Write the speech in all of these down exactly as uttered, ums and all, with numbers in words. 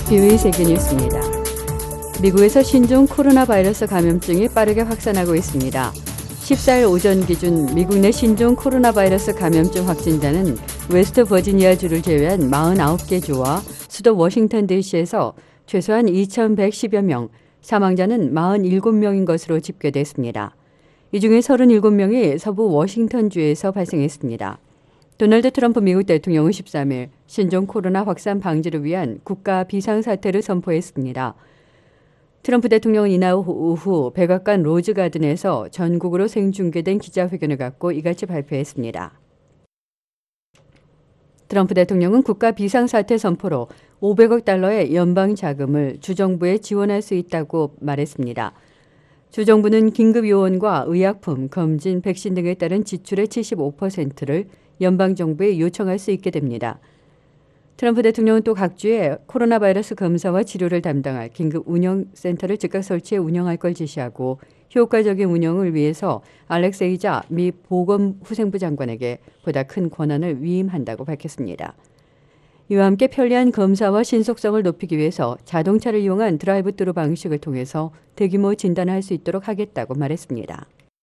비오이 세계뉴스입니다. 미국에서 신종 코로나 바이러스 감염증이 빠르게 확산하고 있습니다. 십사일 오전 기준 미국 내 신종 코로나 바이러스 감염증 확진자는 웨스트 버지니아주를 제외한 사십구 개 주와 수도 워싱턴 디씨에서 최소한 이천백십여 명, 사망자는 사십칠 명인 것으로 집계됐습니다. 이 중에 삼십칠 명이 서부 워싱턴주에서 발생했습니다. 도널드 트럼프 미국 대통령은 십삼일 신종 코로나 확산 방지를 위한 국가 비상사태를 선포했습니다. 트럼프 대통령은 이날 오후 백악관 로즈가든에서 전국으로 생중계된 기자회견을 갖고 이같이 발표했습니다. 트럼프 대통령은 국가 비상사태 선포로 오백억 달러의 연방 자금을 주정부에 지원할 수 있다고 말했습니다. 주정부는 긴급요원과 의약품, 검진, 백신 등에 따른 지출의 칠십오 퍼센트를 연방정부에 요청할 수 있게 됩니다. 트럼프 대통령은 또 각 주에 코로나 바이러스 검사와 치료를 담당할 긴급 운영센터를 즉각 설치해 운영할 걸 지시하고 효과적인 운영을 위해서 알렉세이자 미 보건후생부 장관에게 보다 큰 권한을 위임한다고 밝혔습니다. 이와 함께 편리한 검사와 신속성을 높이기 위해서 자동차를 이용한 드라이브트루 방식을 통해서 대규모 진단을 할 수 있도록 하겠다고 말했습니다.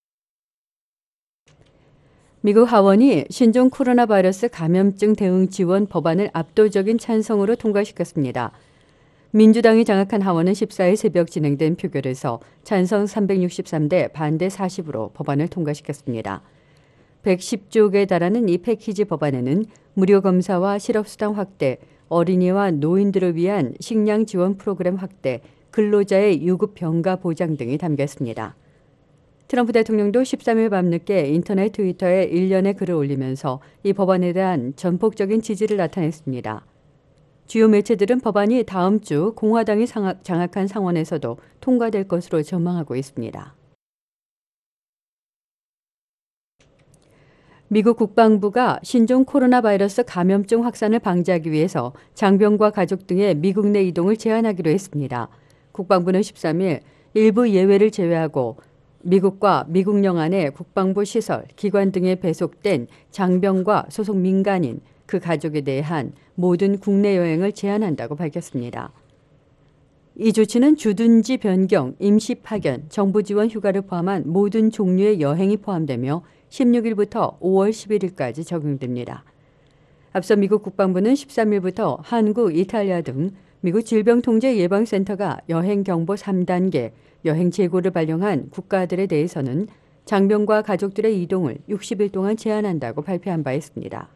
미국 하원이 신종 코로나 바이러스 감염증 대응 지원 법안을 압도적인 찬성으로 통과시켰습니다. 민주당이 장악한 하원은 십사일 새벽 진행된 표결에서 찬성 삼백육십삼 대 반대 사십으로 법안을 통과시켰습니다. 백십조에 달하는 이 패키지 법안에는 무료 검사와 실업수당 확대, 어린이와 노인들을 위한 식량 지원 프로그램 확대, 근로자의 유급 병가 보장 등이 담겨 있습니다. 트럼프 대통령도 십삼일 밤늦게 인터넷 트위터에 일련의 글을 올리면서 이 법안에 대한 전폭적인 지지를 나타냈습니다. 주요 매체들은 법안이 다음 주 공화당이 장악한 상원에서도 통과될 것으로 전망하고 있습니다. 미국 국방부가 신종 코로나 바이러스 감염증 확산을 방지하기 위해서 장병과 가족 등의 미국 내 이동을 제한하기로 했습니다. 국방부는 십삼일 일부 예외를 제외하고 미국과 미국 영안의 국방부 시설, 기관 등에 배속된 장병과 소속 민간인, 그 가족에 대한 모든 국내 여행을 제한한다고 밝혔습니다. 이 조치는 주둔지 변경, 임시 파견, 정부 지원 휴가를 포함한 모든 종류의 여행이 포함되며 십육일부터 오월 십일일까지 적용됩니다. 앞서 미국 국방부는 십삼일부터 한국, 이탈리아 등 미국 질병통제예방센터가 여행 경보 삼 단계, 여행 재고를 발령한 국가들에 대해서는 장병과 가족들의 이동을 육십일 동안 제한한다고 발표한 바 있습니다.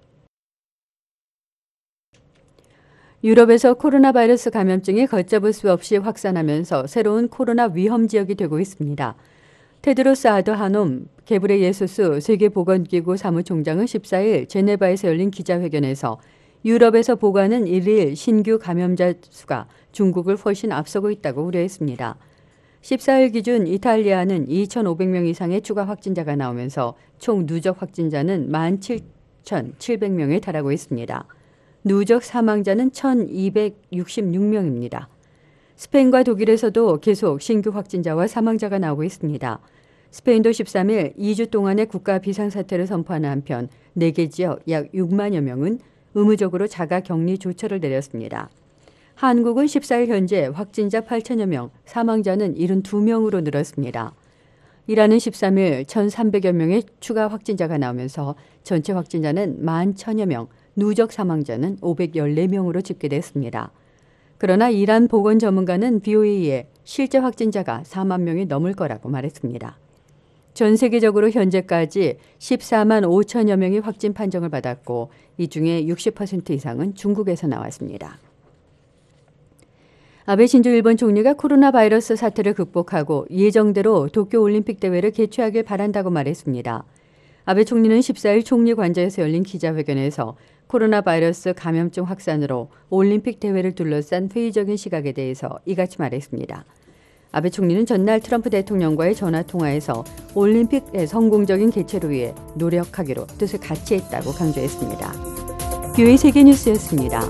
유럽에서 코로나 바이러스 감염증이 걷잡을 수 없이 확산하면서 새로운 코로나 위험 지역이 되고 있습니다. 테드로스 아드하놈 게브레예수스 세계보건기구 사무총장은 십사일 제네바에서 열린 기자회견에서 유럽에서 보고하는 일일 신규 감염자 수가 중국을 훨씬 앞서고 있다고 우려했습니다. 십사일 기준 이탈리아는 이천오백 명 이상의 추가 확진자가 나오면서 총 누적 확진자는 만 칠천칠백 명에 달하고 있습니다. 누적 사망자는 천이백육십육 명입니다. 스페인과 독일에서도 계속 신규 확진자와 사망자가 나오고 있습니다. 스페인도 십삼일 이 주 동안의 국가 비상사태를 선포하는 한편 네 개 지역 약 육만여 명은 의무적으로 자가 격리 조처를 내렸습니다. 한국은 십사일 현재 확진자 팔천여 명, 사망자는 칠십이 명으로 늘었습니다. 이란은 십삼일 천삼백여 명의 추가 확진자가 나오면서 전체 확진자는 만 천여 명, 누적 사망자는 오백십사 명으로 집계됐습니다. 그러나 이란 보건 전문가는 비오이에 실제 확진자가 사만 명이 넘을 거라고 말했습니다. 전 세계적으로 현재까지 십사만 오천여 명이 확진 판정을 받았고 이 중에 육십 퍼센트 이상은 중국에서 나왔습니다. 아베 신조 일본 총리가 코로나 바이러스 사태를 극복하고 예정대로 도쿄올림픽 대회를 개최하길 바란다고 말했습니다. 아베 총리는 십사일 총리 관저에서 열린 기자회견에서 코로나 바이러스 감염증 확산으로 올림픽 대회를 둘러싼 회의적인 시각에 대해서 이같이 말했습니다. 아베 총리는 전날 트럼프 대통령과의 전화통화에서 올림픽의 성공적인 개최를 위해 노력하기로 뜻을 같이 했다고 강조했습니다. 비오이 세계뉴스였습니다.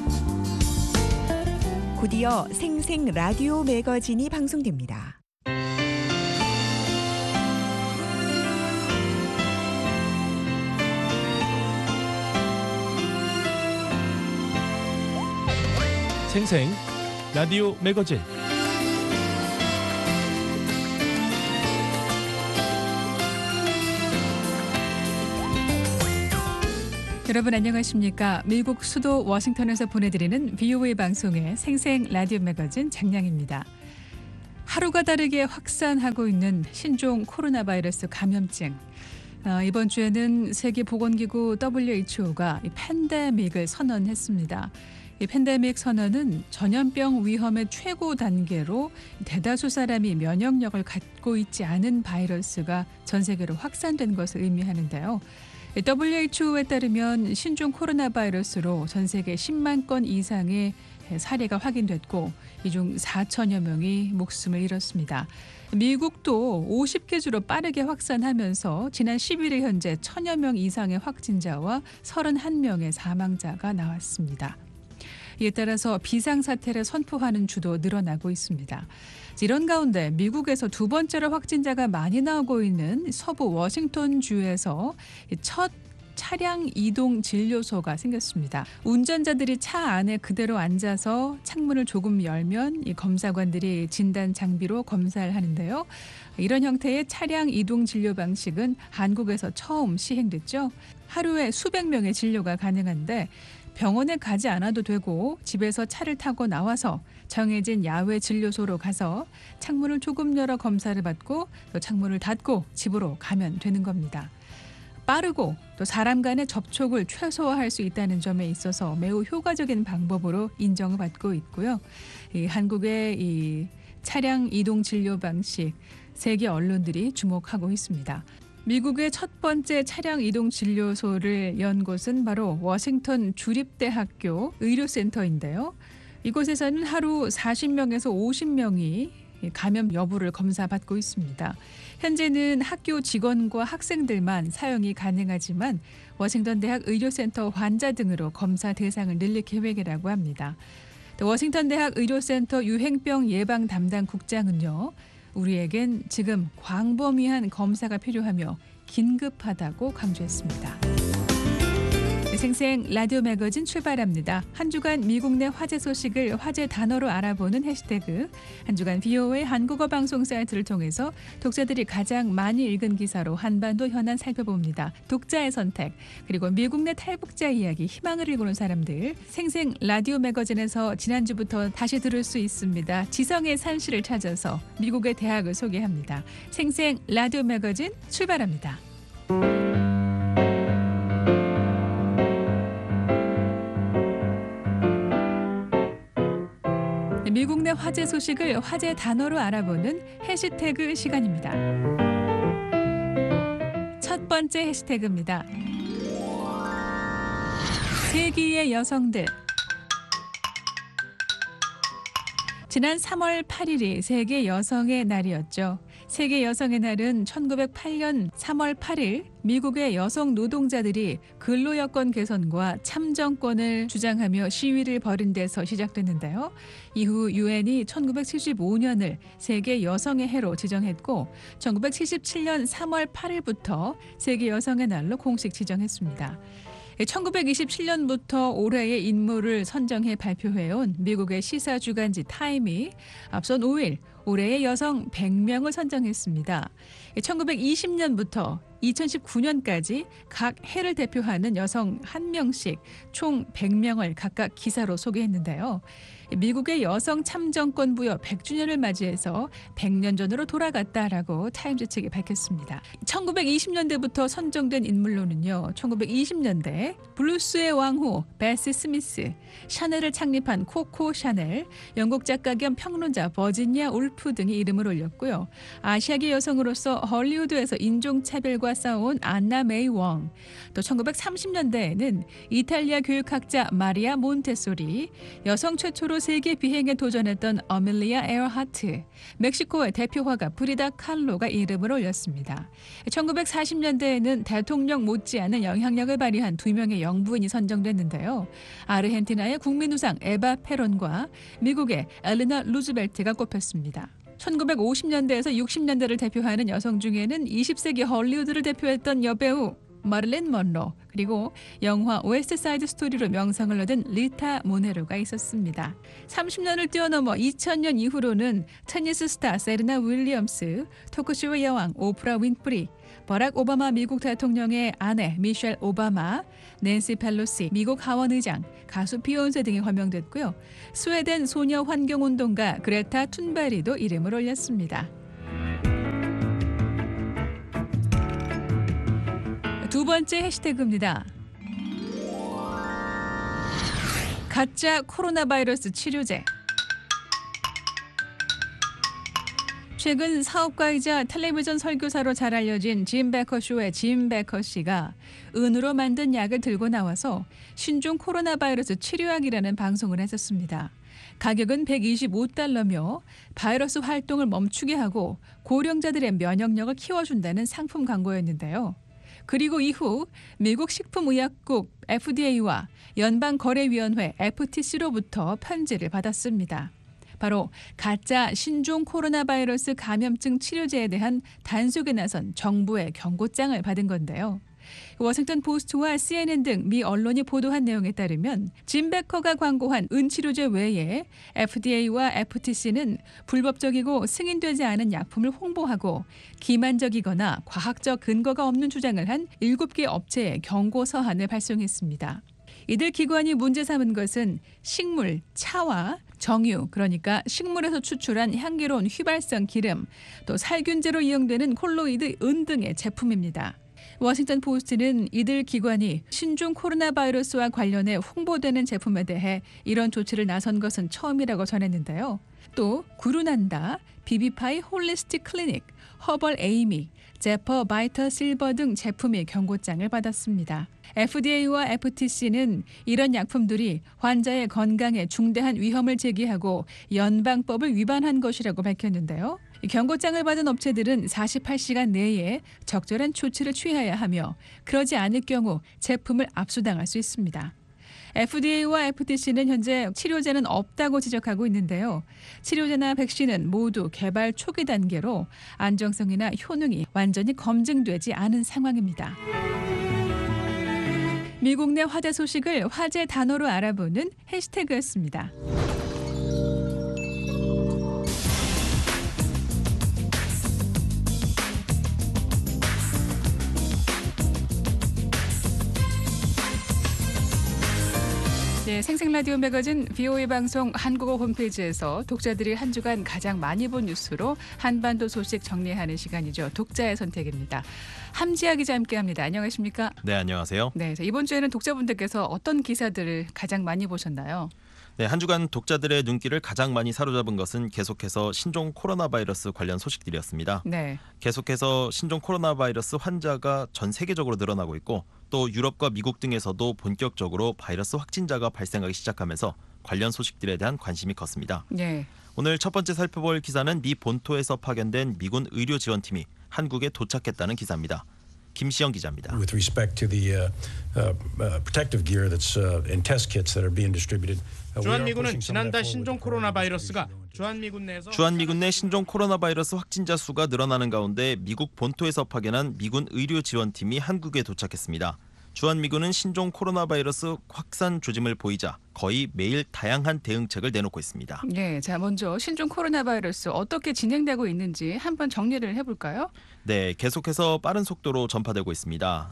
곧이어 생생 라디오 매거진이 방송됩니다. 생생 라디오 매거진. 여러분 안녕하십니까? 미국 수도 워싱턴에서 보내드리는 비오에이 방송의 생생 라디오 매거진 장량입니다. 하루가 다르게 확산하고 있는 신종 코로나 바이러스 감염증. 어, 이번 주에는 세계보건기구 더블유에이치오가 이 팬데믹을 선언했습니다. 이 팬데믹 선언은 전염병 위험의 최고 단계로 대다수 사람이 면역력을 갖고 있지 않은 바이러스가 전 세계로 확산된 것을 의미하는데요. 더블유에이치오에 따르면 신종 코로나 바이러스로 전 세계 십만 건 이상의 사례가 확인됐고 이 중 사천여 명이 목숨을 잃었습니다. 미국도 오십 개 주로 빠르게 확산하면서 지난 십일 일 현재 천여 명 이상의 확진자와 서른한 명의 사망자가 나왔습니다. 이에 따라서 비상사태를 선포하는 주도 늘어나고 있습니다. 이런 가운데 미국에서 두 번째로 확진자가 많이 나오고 있는 서부 워싱턴 주에서 첫 차량 이동 진료소가 생겼습니다. 운전자들이 차 안에 그대로 앉아서 창문을 조금 열면 이 검사관들이 진단 장비로 검사를 하는데요. 이런 형태의 차량 이동 진료 방식은 한국에서 처음 시행됐죠. 하루에 수백 명의 진료가 가능한데 병원에 가지 않아도 되고 집에서 차를 타고 나와서 정해진 야외 진료소로 가서 창문을 조금 열어 검사를 받고 또 창문을 닫고 집으로 가면 되는 겁니다. 빠르고 또 사람 간의 접촉을 최소화할 수 있다는 점에 있어서 매우 효과적인 방법으로 인정을 받고 있고요. 이 한국의 이 차량 이동 진료 방식 세계 언론들이 주목하고 있습니다. 미국의 첫 번째 차량 이동 진료소를 연 곳은 바로 워싱턴 주립대학교 의료센터인데요. 이곳에서는 하루 사십 명에서 오십 명이 감염 여부를 검사받고 있습니다. 현재는 학교 직원과 학생들만 사용이 가능하지만 워싱턴 대학 의료센터 환자 등으로 검사 대상을 늘릴 계획이라고 합니다. 또 워싱턴 대학 의료센터 유행병 예방 담당 국장은요. 우리에겐 지금 광범위한 검사가 필요하며 긴급하다고 강조했습니다. 생생 라디오 매거진 출발합니다. 한 주간 미국 내 화제 소식을 화제 단어로 알아보는 해시태그, 한 주간 비오에이 한국어 방송 사이트를 통해서 독자들이 가장 많이 읽은 기사로 한반도 현안 살펴봅니다. 독자의 선택, 그리고 미국 내 탈북자 이야기, 희망을 읽어오는 사람들, 생생 라디오 매거진에서 지난주부터 다시 들을 수 있습니다. 지성의 산실을 찾아서 미국의 대학을 소개합니다. 생생 라디오 매거진 출발합니다. 미국 내 화제 소식을 화제 단어로 알아보는 해시태그 시간입니다. 첫 번째 해시태그입니다. 세기의 여성들. 지난 삼월 팔일이 세계 여성의 날이었죠. 세계 여성의 날은 천구백팔 년 삼월 팔일 미국의 여성 노동자들이 근로여건 개선과 참정권을 주장하며 시위를 벌인 데서 시작됐는데요. 이후 유엔이 천구백칠십오 년을 세계 여성의 해로 지정했고 천구백칠십칠 년 삼월 팔일부터 세계 여성의 날로 공식 지정했습니다. 천구백이십칠 년부터 올해의 인물을 선정해 발표해온 미국의 시사 주간지 타임이 앞선 오 일 올해의 여성 백 명을 선정했습니다. 천구백이십 년부터 이천십구 년까지 각 해를 대표하는 여성 한 명씩 총 백 명을 각각 기사로 소개했는데요. 미국의 여성 참정권 부여 백 주년을 맞이해서 백 년 전으로 돌아갔다라고 타임즈 측이 밝혔습니다. 천구백이십 년대부터 선정된 인물로는요. 천구백이십 년대 블루스의 왕후 베시 스미스, 샤넬을 창립한 코코 샤넬, 영국 작가 겸 평론자 버지니아 울프 등이 이름을 올렸고요. 아시아계 여성으로서 헐리우드에서 인종차별과 싸운 안나 메이 웡, 또 천구백삼십 년대에는 이탈리아 교육학자 마리아 몬테소리, 여성 최초로 세계 비행에 도전했던 어밀리아 에어하트, 멕시코의 대표 화가 프리다 칼로가 이름을 올렸습니다. 천구백사십 년대에는 대통령 못지않은 영향력을 발휘한 두 명의 영부인이 선정됐는데요. 아르헨티나의 국민우상 에바 페론과 미국의 엘리나 루즈벨트가 꼽혔습니다. 천구백오십 년대에서 육십 년대를 대표하는 여성 중에는 이십 세기 헐리우드를 대표했던 여배우 마릴린 먼로, 그리고 영화 웨스트 사이드 스토리로 명성을 얻은 리타 모네로가 있었습니다. 삼십 년을 뛰어넘어 이천 년 이후로는 테니스 스타 세르나 윌리엄스, 토크쇼의 여왕 오프라 윈프리, 버락 오바마 미국 대통령의 아내 미셸 오바마, 낸시 펠로시 미국 하원 의장, 가수 비욘세 등이 호명됐고요. 스웨덴 소녀 환경운동가 그레타 툰베리도 이름을 올렸습니다. 두 번째 해시태그입니다. 가짜 코로나 바이러스 치료제. 최근 사업가이자 텔레비전 설교사로 잘 알려진 짐 베커 쇼의 짐 베커 씨가 은으로 만든 약을 들고 나와서 신종 코로나 바이러스 치료약이라는 방송을 했었습니다. 가격은 백이십오 달러며 바이러스 활동을 멈추게 하고 고령자들의 면역력을 키워준다는 상품 광고였는데요. 그리고 이후 미국 식품의약국 에프디에이와 연방거래위원회 에프티씨로부터 편지를 받았습니다. 바로 가짜 신종 코로나 바이러스 감염증 치료제에 대한 단속에 나선 정부의 경고장을 받은 건데요. 워싱턴 포스트와 씨엔엔 등 미 언론이 보도한 내용에 따르면 짐 베커가 광고한 은치료제 외에 에프디에이와 에프티씨는 불법적이고 승인되지 않은 약품을 홍보하고 기만적이거나 과학적 근거가 없는 주장을 한 일곱 개 업체에 경고 서한을 발송했습니다. 이들 기관이 문제 삼은 것은 식물, 차와 정유, 그러니까 식물에서 추출한 향기로운 휘발성 기름, 또 살균제로 이용되는 콜로이드 은 등의 제품입니다. 워싱턴 포스트는 이들 기관이 신종 코로나 바이러스와 관련해 홍보되는 제품에 대해 이런 조치를 나선 것은 처음이라고 전했는데요. 또 구루난다, 비비파이 홀리스틱 클리닉, 허벌 에이미, 제퍼 바이터 실버 등 제품이 경고장을 받았습니다. 에프디에이와 에프티씨는 이런 약품들이 환자의 건강에 중대한 위험을 제기하고 연방법을 위반한 것이라고 밝혔는데요. 경고장을 받은 업체들은 사십팔 시간 내에 적절한 조치를 취해야 하며 그러지 않을 경우 제품을 압수당할 수 있습니다. 에프디에이와 에프티씨는 현재 치료제는 없다고 지적하고 있는데요. 치료제나 백신은 모두 개발 초기 단계로 안정성이나 효능이 완전히 검증되지 않은 상황입니다. 미국 내 화제 소식을 화제 단어로 알아보는 해시태그였습니다. 네, 생생라디오 매거진 브이오에이 방송 한국어 홈페이지에서 독자들이 한 주간 가장 많이 본 뉴스로 한반도 소식 정리하는 시간이죠. 독자의 선택입니다. 함지아 기자 함께합니다. 안녕하십니까? 네, 안녕하세요. 네, 이번 주에는 독자분들께서 어떤 기사들을 가장 많이 보셨나요? 네, 한 주간 독자들의 눈길을 가장 많이 사로잡은 것은 계속해서 신종 코로나 바이러스 관련 소식들이었습니다. 네. 계속해서 신종 코로나 바이러스 환자가 전 세계적으로 늘어나고 있고 또 유럽과 미국 등에서도 본격적으로 바이러스 확진자가 발생하기 시작하면서 관련 소식들에 대한 관심이 컸습니다. 네. 오늘 첫 번째 살펴볼 기사는 미 본토에서 파견된 미군 의료 지원팀이 한국에 도착했다는 기사입니다. 김시영 기자입니다. With respect to the uh, uh, uh, protective gear that's uh, and test kits that are being distributed. uh, we are 주한미군은 pushing some of 지난달 that forward 신종 with 코로나 current 바이러스가 distribution. 주한미군 내에서 주한미군 내 신종 코로나 바이러스 확진자 수가 늘어나는 가운데 미국 본토에서 파견한 미군 의료 지원팀이 한국에 도착했습니다. 주한미군은 신종 코로나 바이러스 확산 조짐을 보이자 거의 매일 다양한 대응책을 내놓고 있습니다. 네, 자 먼저 신종 코로나 바이러스 어떻게 진행되고 있는지 한번 정리를 해볼까요? 네, 계속해서 빠른 속도로 전파되고 있습니다.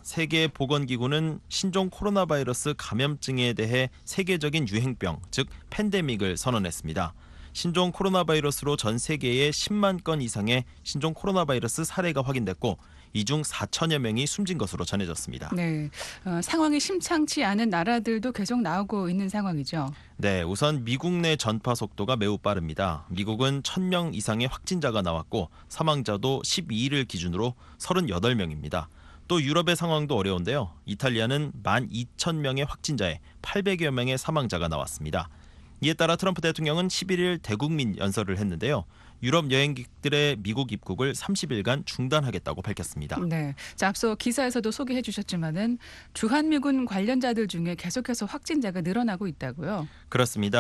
세계보건기구는 신종 코로나 바이러스 감염증에 대해 세계적인 유행병, 즉 팬데믹을 선언했습니다. 신종 코로나 바이러스로 전 세계에 십만 건 이상의 신종 코로나 바이러스 사례가 확인됐고 이 중 사천여 명이 숨진 것으로 전해졌습니다. 네, 어, 상황이 심상치 않은 나라들도 계속 나오고 있는 상황이죠. 네, 우선 미국 내 전파 속도가 매우 빠릅니다. 미국은 천 명 이상의 확진자가 나왔고 사망자도 십이 일을 기준으로 서른여덟 명입니다. 또 유럽의 상황도 어려운데요. 이탈리아는 만 이천 명의 확진자에 팔백여 명의 사망자가 나왔습니다. 이에 따라 트럼프 대통령은 십일 일 대국민 연설을 했는데요. 유럽 여행객들의 미국 입국을 삼십 일간 중단하겠다고 밝혔습니다. 네, 자, 앞서 기사에서도 소개해 주셨지만은 주한미군 관련자들 중에 계속해서 확진자가 늘어나고 있다고요. 그렇습니다.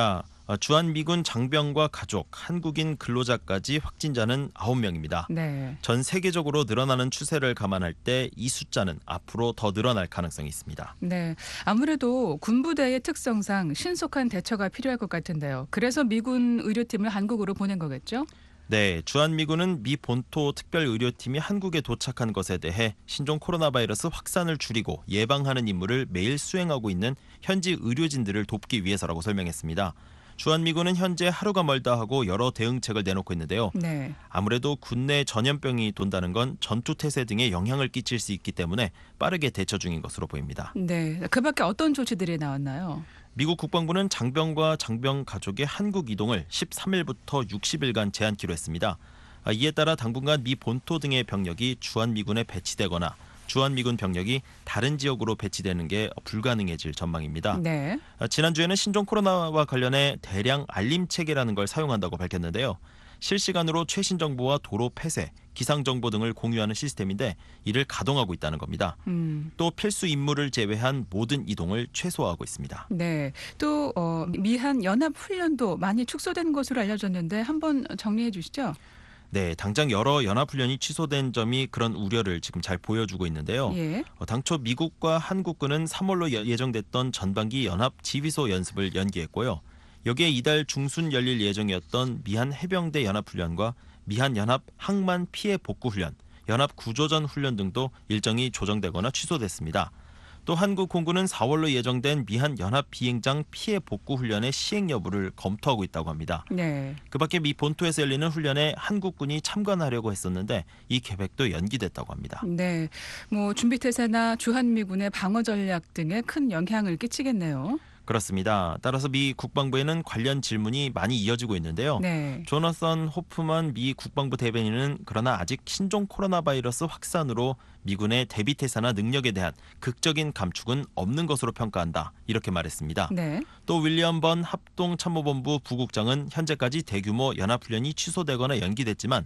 주한미군 장병과 가족, 한국인 근로자까지 확진자는 아홉 명입니다. 네. 전 세계적으로 늘어나는 추세를 감안할 때 이 숫자는 앞으로 더 늘어날 가능성이 있습니다. 네. 아무래도 군부대의 특성상 신속한 대처가 필요할 것 같은데요. 그래서 미군 의료팀을 한국으로 보낸 거겠죠? 네, 주한미군은 미 본토 특별의료팀이 한국에 도착한 것에 대해 신종 코로나 바이러스 확산을 줄이고 예방하는 임무를 매일 수행하고 있는 현지 의료진들을 돕기 위해서라고 설명했습니다. 주한미군은 현재 하루가 멀다 하고 여러 대응책을 내놓고 있는데요. 네. 아무래도 국내 전염병이 돈다는 건 전투태세 등에 영향을 끼칠 수 있기 때문에 빠르게 대처 중인 것으로 보입니다. 네. 그밖에 어떤 조치들이 나왔나요? 미국 국방부는 장병과 장병 가족의 한국 이동을 십삼 일부터 육십 일간 제한키로 했습니다. 이에 따라 당분간 미 본토 등의 병력이 주한미군에 배치되거나 주한미군 병력이 다른 지역으로 배치되는 게 불가능해질 전망입니다. 네. 지난주에는 신종 코로나와 관련해 대량 알림 체계라는 걸 사용한다고 밝혔는데요. 실시간으로 최신 정보와 도로 폐쇄, 기상 정보 등을 공유하는 시스템인데 이를 가동하고 있다는 겁니다. 음. 또 필수 임무를 제외한 모든 이동을 최소화하고 있습니다. 네. 또 어, 미한 연합 훈련도 많이 축소된 것으로 알려졌는데 한번 정리해 주시죠. 네, 당장 여러 연합훈련이 취소된 점이 그런 우려를 지금 잘 보여주고 있는데요. 예. 어, 당초 미국과 한국군은 삼월로 예정됐던 전반기 연합 지휘소 연습을 연기했고요. 여기에 이달 중순 열릴 예정이었던 미한 해병대 연합훈련과 미한 연합 항만 피해 복구 훈련, 연합 구조전 훈련 등도 일정이 조정되거나 취소됐습니다. 또 한국 공군은 사월로 예정된 미한 연합 비행장 피해 복구 훈련의 시행 여부를 검토하고 있다고 합니다. 네. 그밖에 미 본토에서 열리는 훈련에 한국군이 참관하려고 했었는데 이 계획도 연기됐다고 합니다. 네. 뭐 준비태세나 주한미군의 방어 전략 등에 큰 영향을 끼치겠네요. 그렇습니다. 따라서 미 국방부에는 관련 질문이 많이 이어지고 있는데요. 네. 조나선 호프만 미 국방부 대변인은 그러나 아직 신종 코로나 바이러스 확산으로 미군의 대비태세나 능력에 대한 극적인 감축은 없는 것으로 평가한다. 이렇게 말했습니다. 네. 또 윌리엄 번 합동참모본부 부국장은 현재까지 대규모 연합훈련이 취소되거나 연기됐지만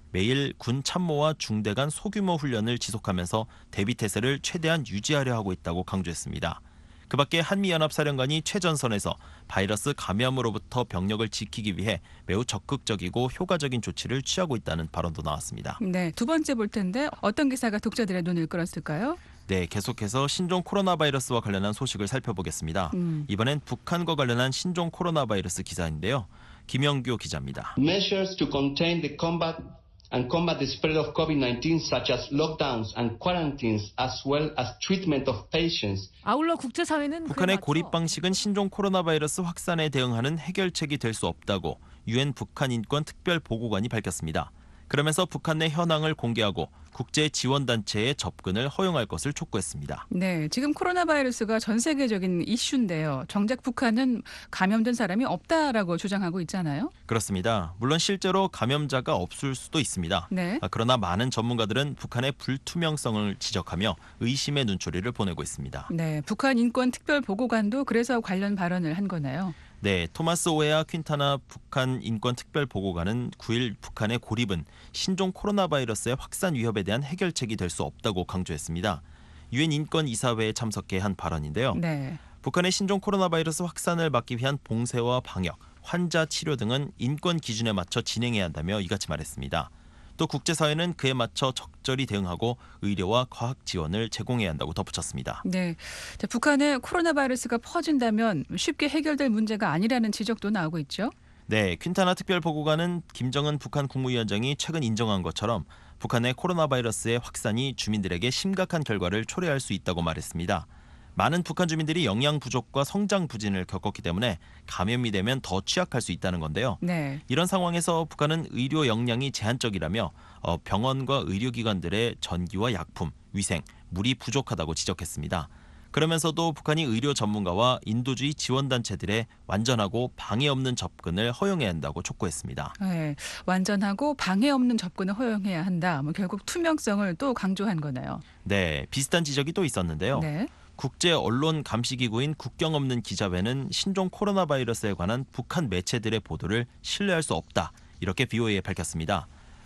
매일 군 참모와 중대 간 소규모 훈련을 지속하면서 대비태세를 최대한 유지하려 하고 있다고 강조했습니다. 그밖에 한미연합사령관이 최전선에서 바이러스 감염으로부터 병력을 지키기 위해 매우 적극적이고 효과적인 조치를 취하고 있다는 발언도 나왔습니다. 네. 두 번째 볼 텐데 어떤 기사가 독자들의 눈을 끌었을까요? 네, 계속해서 신종 코로나 바이러스와 관련한 소식을 살펴보겠습니다. 음. 이번엔 북한과 관련한 신종 코로나 바이러스 기사인데요. 김영규 기자입니다. Measures to contain the combat and combat the spread of COVID nineteen, such as lockdowns and quarantines, as well as treatment of patients. 아울러 국제사회는 북한의 그에 맞춰 고립 방식은 신종 코로나 바이러스 확산에 대응하는 해결책이 될 수 없다고 유엔 북한 인권 특별 보고관이 밝혔습니다. 그러면서 북한 내 현황을 공개하고 국제 지원 단체의 접근을 허용할 것을 촉구했습니다. 네, 지금 코로나 바이러스가 전 세계적인 이슈인데요. 정작 북한은 감염된 사람이 없다라고 주장하고 있잖아요. 그렇습니다. 물론 실제로 감염자가 없을 수도 있습니다. 네. 아, 그러나 많은 전문가들은 북한의 불투명성을 지적하며 의심의 눈초리를 보내고 있습니다. 네, 북한 인권 특별 보고관도 그래서 관련 발언을 한 거네요. 네, 토마스 오헤아 퀸타나 북한 인권 특별 보고관은 구 일 북한의 고립은 신종 코로나 바이러스의 확산 위협에 대한 해결책이 될 수 없다고 강조했습니다. 유엔 인권 이사회에 참석해 한 발언인데요. 네. 북한의 신종 코로나 바이러스 확산을 막기 위한 봉쇄와 방역, 환자 치료 등은 인권 기준에 맞춰 진행해야 한다며 이같이 말했습니다. 또 국제사회는 그에 맞춰 적절히 대응하고 의료와 과학 지원을 제공해야 한다고 덧붙였습니다. 네. 자, 북한에 코로나 바이러스가 퍼진다면 쉽게 해결될 문제가 아니라는 지적도 나오고 있죠. 네, 퀸타나 특별보고관은 김정은 북한 국무위원장이 최근 인정한 것처럼 북한의 코로나 바이러스의 확산이 주민들에게 심각한 결과를 초래할 수 있다고 말했습니다. 많은 북한 주민들이 영양 부족과 성장 부진을 겪었기 때문에 감염이 되면 더 취약할 수 있다는 건데요. 네. 이런 상황에서 북한은 의료 역량이 제한적이라며 어, 병원과 의료기관들의 전기와 약품, 위생, 물이 부족하다고 지적했습니다. 그러면서도 북한이 의료 전문가와 인도주의 지원단체들의 완전하고 방해 없는 접근을 허용해야 한다고 촉구했습니다. 네. 완전하고 방해 없는 접근을 허용해야 한다. 뭐 결국 투명성을 또 강조한 거네요. 네, 비슷한 지적이 또 있었는데요. 네. 국제 언론 감시기구인 국경 없는 기자회는 신종 코로나 바이러스에 관한 북한 매체들의 보도를 신뢰할 수 없다. 이렇게 브이오에이에 밝혔습니다.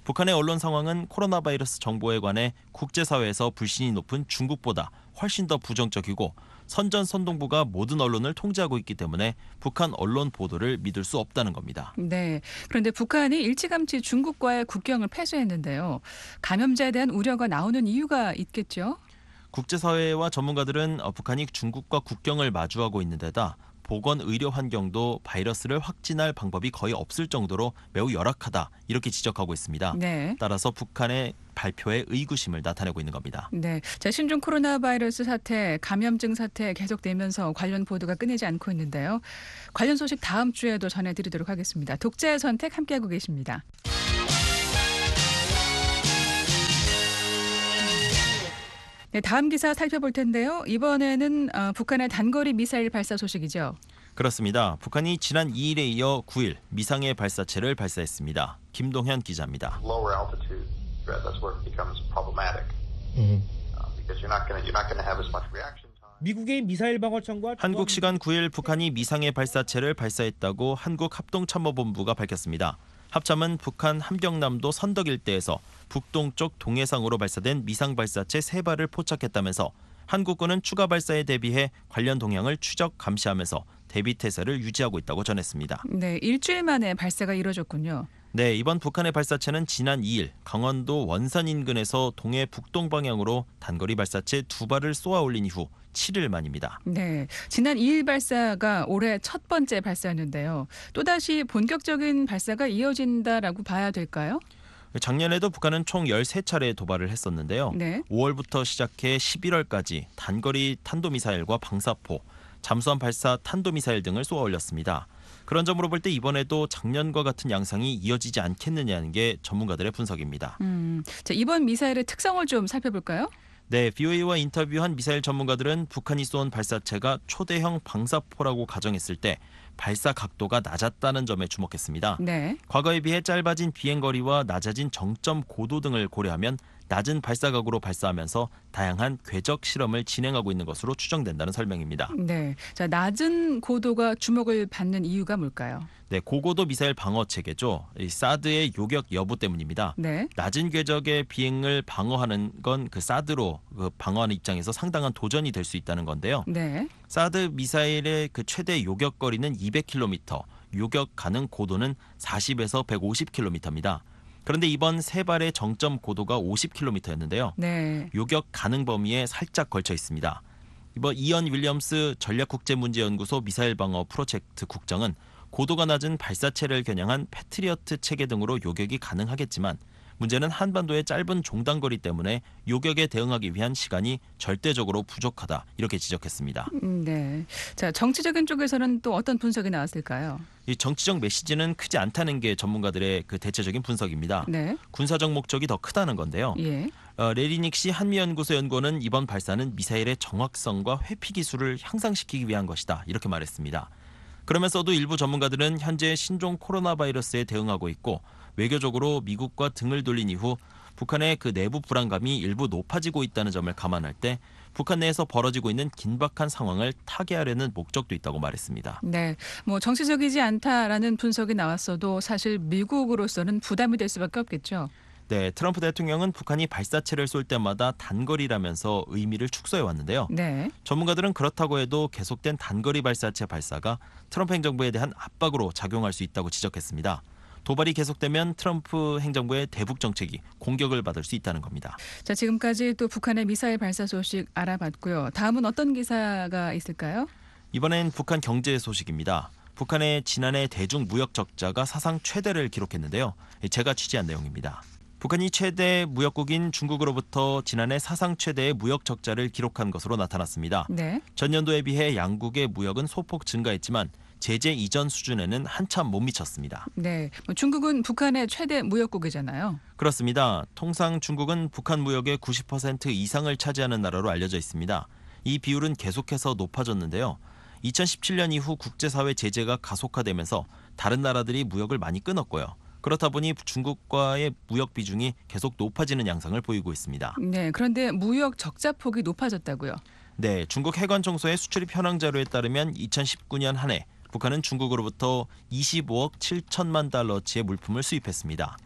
북한의 언론 상황은 코로나 바이러스 정보에 관해 국제사회에서 불신이 높은 중국보다 훨씬 더 부정적이고 선전선동부가 모든 언론을 통제하고 있기 때문에 북한 언론 보도를 믿을 수 없다는 겁니다. 네. 그런데 북한이 일찌감치 중국과의 국경을 폐쇄했는데요. 감염자에 대한 우려가 나오는 이유가 있겠죠? 국제사회와 전문가들은 북한이 중국과 국경을 마주하고 있는 데다 보건 의료 환경도 바이러스를 확진할 방법이 거의 없을 정도로 매우 열악하다 이렇게 지적하고 있습니다. 네. 따라서 북한의 발표에 의구심을 나타내고 있는 겁니다. 네. 자, 신종 코로나 바이러스 사태, 감염증 사태 계속되면서 관련 보도가 끊이지 않고 있는데요. 관련 소식 다음 주에도 전해드리도록 하겠습니다. 독자의 선택 함께하고 계십니다. 네, 다음 기사 살펴볼 텐데요. 이번에는 어, 북한의 단거리 미사일 발사 소식이죠. 그렇습니다. 북한이 지난 이 일에 이어 구 일 미상의 발사체를 발사했습니다. 김동현 기자입니다. Lower altitude threat, that's where it becomes problematic. Uh, because you're not going to you're not going to have as much reaction time. 미국의 미사일 방어청과 한국 시간 구 일 북한이 미상의 발사체를 발사했다고 한국합동참모본부가 밝혔습니다. 합참은 북한 함경남도 선덕 일대에서 북동쪽 동해상으로 발사된 미상 발사체 세 발을 포착했다면서 한국군은 추가 발사에 대비해 관련 동향을 추적 감시하면서 대비 태세를 유지하고 있다고 전했습니다. 네, 일주일 만에 발사가 이루어졌군요. 네, 이번 북한의 발사체는 지난 이 일 강원도 원산 인근에서 동해 북동 방향으로 단거리 발사체 두 발을 쏘아 올린 이후 칠 일 만입니다. 네, 지난 이 일 발사가 올해 첫 번째 발사였는데요. 또다시 본격적인 발사가 이어진다라고 봐야 될까요? 작년에도 북한은 총 열세 차례 도발을 했었는데요. 네. 오월부터 시작해 십일월까지 단거리 탄도미사일과 방사포, 잠수함 발사 탄도미사일 등을 쏘아 올렸습니다. 그런 점으로 볼 때 이번에도 작년과 같은 양상이 이어지지 않겠느냐는 게 전문가들의 분석입니다. 음, 자, 이번 미사일의 특성을 좀 살펴볼까요? 네, 비오에이와 인터뷰한 미사일 전문가들은 북한이 쏜 발사체가 초대형 방사포라고 가정했을 때 발사 각도가 낮았다는 점에 주목했습니다. 네. 과거에 비해 짧아진 비행거리와 낮아진 정점 고도 등을 고려하면 낮은 발사각으로 발사하면서 다양한 궤적 실험을 진행하고 있는 것으로 추정된다는 설명입니다. 네. 자, 낮은 고도가 주목을 받는 이유가 뭘까요? 네, 고고도 미사일 방어 체계죠. 이 사드의 요격 여부 때문입니다. 네. 낮은 궤적의 비행을 방어하는 건 그 사드로 그 방어하는 입장에서 상당한 도전이 될 수 있다는 건데요. 네. 사드 미사일의 그 최대 요격 거리는 이백 킬로미터, 요격 가능 고도는 사십에서 백오십 킬로미터입니다. 그런데 이번 세 발의 정점 고도가 오십 킬로미터였는데요. 네. 요격 가능 범위에 살짝 걸쳐 있습니다. 이번 이언 윌리엄스 전략국제문제연구소 미사일 방어 프로젝트 국장은 고도가 낮은 발사체를 겨냥한 패트리어트 체계 등으로 요격이 가능하겠지만 문제는 한반도의 짧은 종단거리 때문에 요격에 대응하기 위한 시간이 절대적으로 부족하다 이렇게 지적했습니다. 음, 네. 자, 정치적인 쪽에서는 또 어떤 분석이 나왔을까요? 이 정치적 메시지는 크지 않다는 게 전문가들의 그 대체적인 분석입니다. 네. 군사적 목적이 더 크다는 건데요. 예. 어, 레리닉시 한미연구소 연구원은 이번 발사는 미사일의 정확성과 회피 기술을 향상시키기 위한 것이다 이렇게 말했습니다. 그러면서도 일부 전문가들은 현재 신종 코로나 바이러스에 대응하고 있고 외교적으로 미국과 등을 돌린 이후 북한의 그 내부 불안감이 일부 높아지고 있다는 점을 감안할 때 북한 내에서 벌어지고 있는 긴박한 상황을 타개하려는 목적도 있다고 말했습니다. 네. 뭐 정치적이지 않다라는 분석이 나왔어도 사실 미국으로서는 부담이 될 수밖에 없겠죠. 네, 트럼프 대통령은 북한이 발사체를 쏠 때마다 단거리라면서 의미를 축소해 왔는데요. 네. 전문가들은 그렇다고 해도 계속된 단거리 발사체 발사가 트럼프 행정부에 대한 압박으로 작용할 수 있다고 지적했습니다. 도발이 계속되면 트럼프 행정부의 대북 정책이 공격을 받을 수 있다는 겁니다. 자, 지금까지 또 북한의 미사일 발사 소식 알아봤고요. 다음은 어떤 기사가 있을까요? 이번엔 북한 경제 소식입니다. 북한의 지난해 대중 무역 적자가 사상 최대를 기록했는데요. 제가 취재한 내용입니다. 북한이 최대 무역국인 중국으로부터 지난해 사상 최대의 무역 적자를 기록한 것으로 나타났습니다. 네. 전년도에 비해 양국의 무역은 소폭 증가했지만 제재 이전 수준에는 한참 못 미쳤습니다. 네. 뭐 중국은 북한의 최대 무역국이잖아요. 그렇습니다. 통상 중국은 북한 무역의 구십 퍼센트 이상을 차지하는 나라로 알려져 있습니다. 이 비율은 계속해서 높아졌는데요. 이천십칠 년 이후 국제사회 제재가 가속화되면서 다른 나라들이 무역을 많이 끊었고요. 그렇다 보니 중국과의 무역 비중이 계속 높아지는 양상을 보이고 있습니다. 네. 그런데 무역 적자 폭이 높아졌다고요. 네, 중국 해관청소의 수출입 현황 자료에 따르면 이천십구 년 한 해 북한은 중국으로부터 이십오억 칠천만 달러치의 물품을 수입했습니다.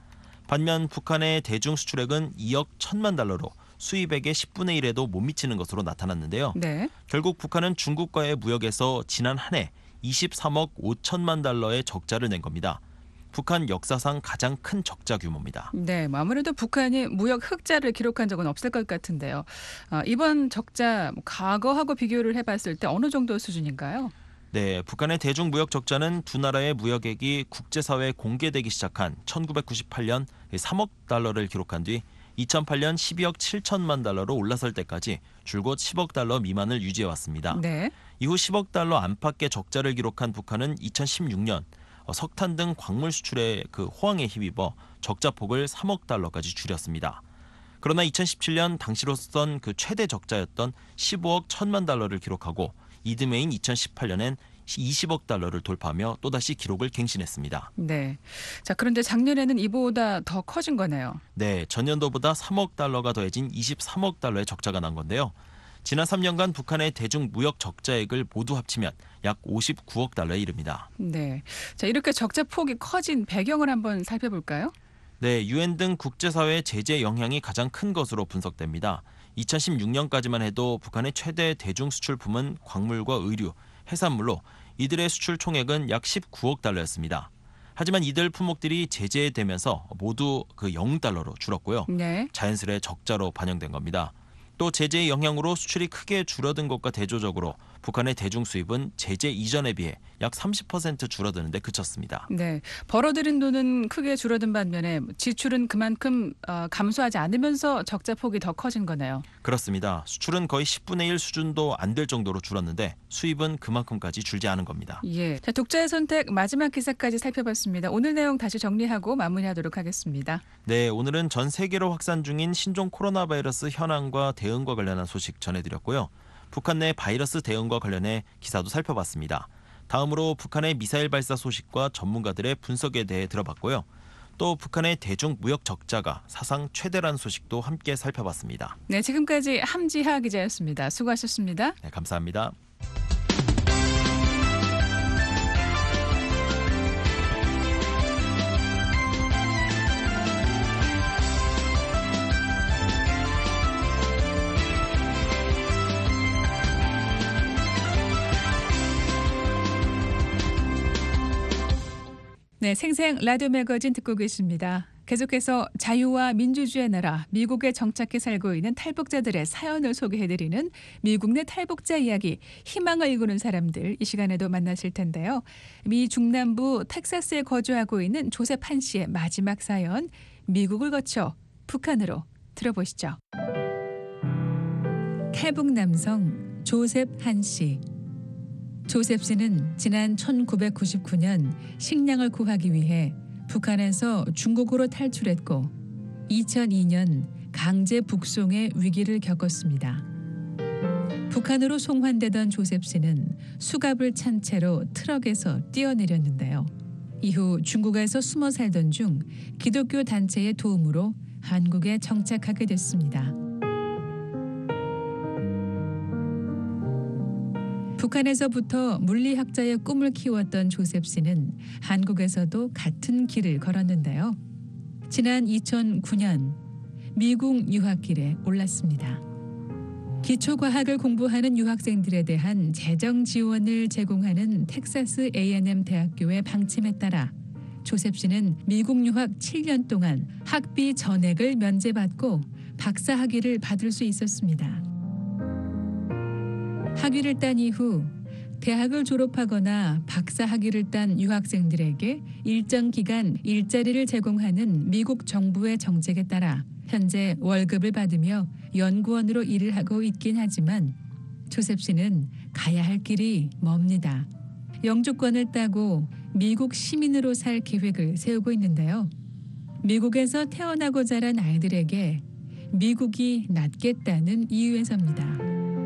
반면 북한의 대중 수출액은 이억 천만 달러로 수입액의 십분의 일에도 못 미치는 것으로 나타났는데요. 네. 결국 북한은 중국과의 무역에서 지난 한 해 이십삼억 오천만 달러의 적자를 낸 겁니다. 북한 역사상 가장 큰 적자 규모입니다. 네, 뭐 아무래도 북한이 무역 흑자를 기록한 적은 없을 것 같은데요. 어, 이번 적자 뭐 과거하고 비교를 해봤을 때 어느 정도 수준인가요? 네, 북한의 대중 무역 적자는 두 나라의 무역액이 국제사회에 공개되기 시작한 천구백구십팔 년 삼억 달러를 기록한 뒤 이천팔 년 십이억 칠천만 달러로 올라설 때까지 줄곧 십억 달러 미만을 유지해왔습니다. 네. 이후 십억 달러 안팎의 적자를 기록한 북한은 이천십육 년 석탄 등 광물 수출의 그 호황에 힘입어 적자 폭을 삼억 달러까지 줄였습니다. 그러나 이천십칠 년 당시로선 그 최대 적자였던 십오억 천만 달러를 기록하고 이듬해인 이천십팔 년엔 이십억 달러를 돌파하며 또다시 기록을 갱신했습니다. 네. 자, 그런데 작년에는 이보다 더 커진 거네요. 네, 전년도보다 삼억 달러가 더해진 이십삼억 달러의 적자가 난 건데요. 지난 삼 년간 북한의 대중 무역 적자액을 모두 합치면 약 오십구억 달러에 이릅니다. 네. 자, 이렇게 적자 폭이 커진 배경을 한번 살펴볼까요? 네, 유엔 등 국제사회의 제재 영향이 가장 큰 것으로 분석됩니다. 이천십육 년까지만 해도 북한의 최대 대중 수출품은 광물과 의류, 해산물로 이들의 수출 총액은 약 십구억 달러였습니다. 하지만 이들 품목들이 제재되면서 모두 그 영 달러로 줄었고요. 네. 자연스레 적자로 반영된 겁니다. 또 제재의 영향으로 수출이 크게 줄어든 것과 대조적으로 북한의 대중 수입은 제재 이전에 비해 약 삼십 퍼센트 줄어드는 데 그쳤습니다. 네. 벌어들인 돈은 크게 줄어든 반면에 지출은 그만큼 어, 감소하지 않으면서 적자 폭이 더 커진 거네요. 그렇습니다. 수출은 거의 십분의 일 수준도 안 될 정도로 줄었는데 수입은 그만큼까지 줄지 않은 겁니다. 예. 자, 독자의 선택 마지막 기사까지 살펴봤습니다. 오늘 내용 다시 정리하고 마무리하도록 하겠습니다. 네, 오늘은 전 세계로 확산 중인 신종 코로나 바이러스 현황과 대응과 관련한 소식 전해드렸고요. 북한 내 바이러스 대응과 관련해 기사도 살펴봤습니다. 다음으로 북한의 미사일 발사 소식과 전문가들의 분석에 대해 들어봤고요. 또 북한의 대중 무역 적자가 사상 최대라는 소식도 함께 살펴봤습니다. 네, 지금까지 함지하 기자였습니다. 수고하셨습니다. 네, 감사합니다. 네, 생생 라디오 매거진 듣고 계십니다. 계속해서 자유와 민주주의의 나라 미국에 정착해 살고 있는 탈북자들의 사연을 소개해드리는 미국 내 탈북자 이야기, 희망을 이루는 사람들, 이 시간에도 만나실 텐데요. 미 중남부 텍사스에 거주하고 있는 조셉 한 씨의 마지막 사연, 미국을 거쳐 북한으로 들어보시죠. 탈북 남성 조셉 한 씨. 조셉 씨는 지난 천구백구십구 년 식량을 구하기 위해 북한에서 중국으로 탈출했고 이천이 년 강제 북송의 위기를 겪었습니다. 북한으로 송환되던 조셉 씨는 수갑을 찬 채로 트럭에서 뛰어내렸는데요. 이후 중국에서 숨어 살던 중 기독교 단체의 도움으로 한국에 정착하게 됐습니다. 북한에서부터 물리학자의 꿈을 키웠던 조셉 씨는 한국에서도 같은 길을 걸었는데요. 지난 이천구 년 미국 유학길에 올랐습니다. 기초과학을 공부하는 유학생들에 대한 재정 지원을 제공하는 텍사스 에이 앤 엠 대학교의 방침에 따라 조셉 씨는 미국 유학 칠 년 동안 학비 전액을 면제받고 박사 학위를 받을 수 있었습니다. 학위를 딴 이후 대학을 졸업하거나 박사 학위를 딴 유학생들에게 일정 기간 일자리를 제공하는 미국 정부의 정책에 따라 현재 월급을 받으며 연구원으로 일을 하고 있긴 하지만 조셉 씨는 가야 할 길이 멉니다. 영주권을 따고 미국 시민으로 살 계획을 세우고 있는데요. 미국에서 태어나고 자란 아이들에게 미국이 낫겠다는 이유에서입니다.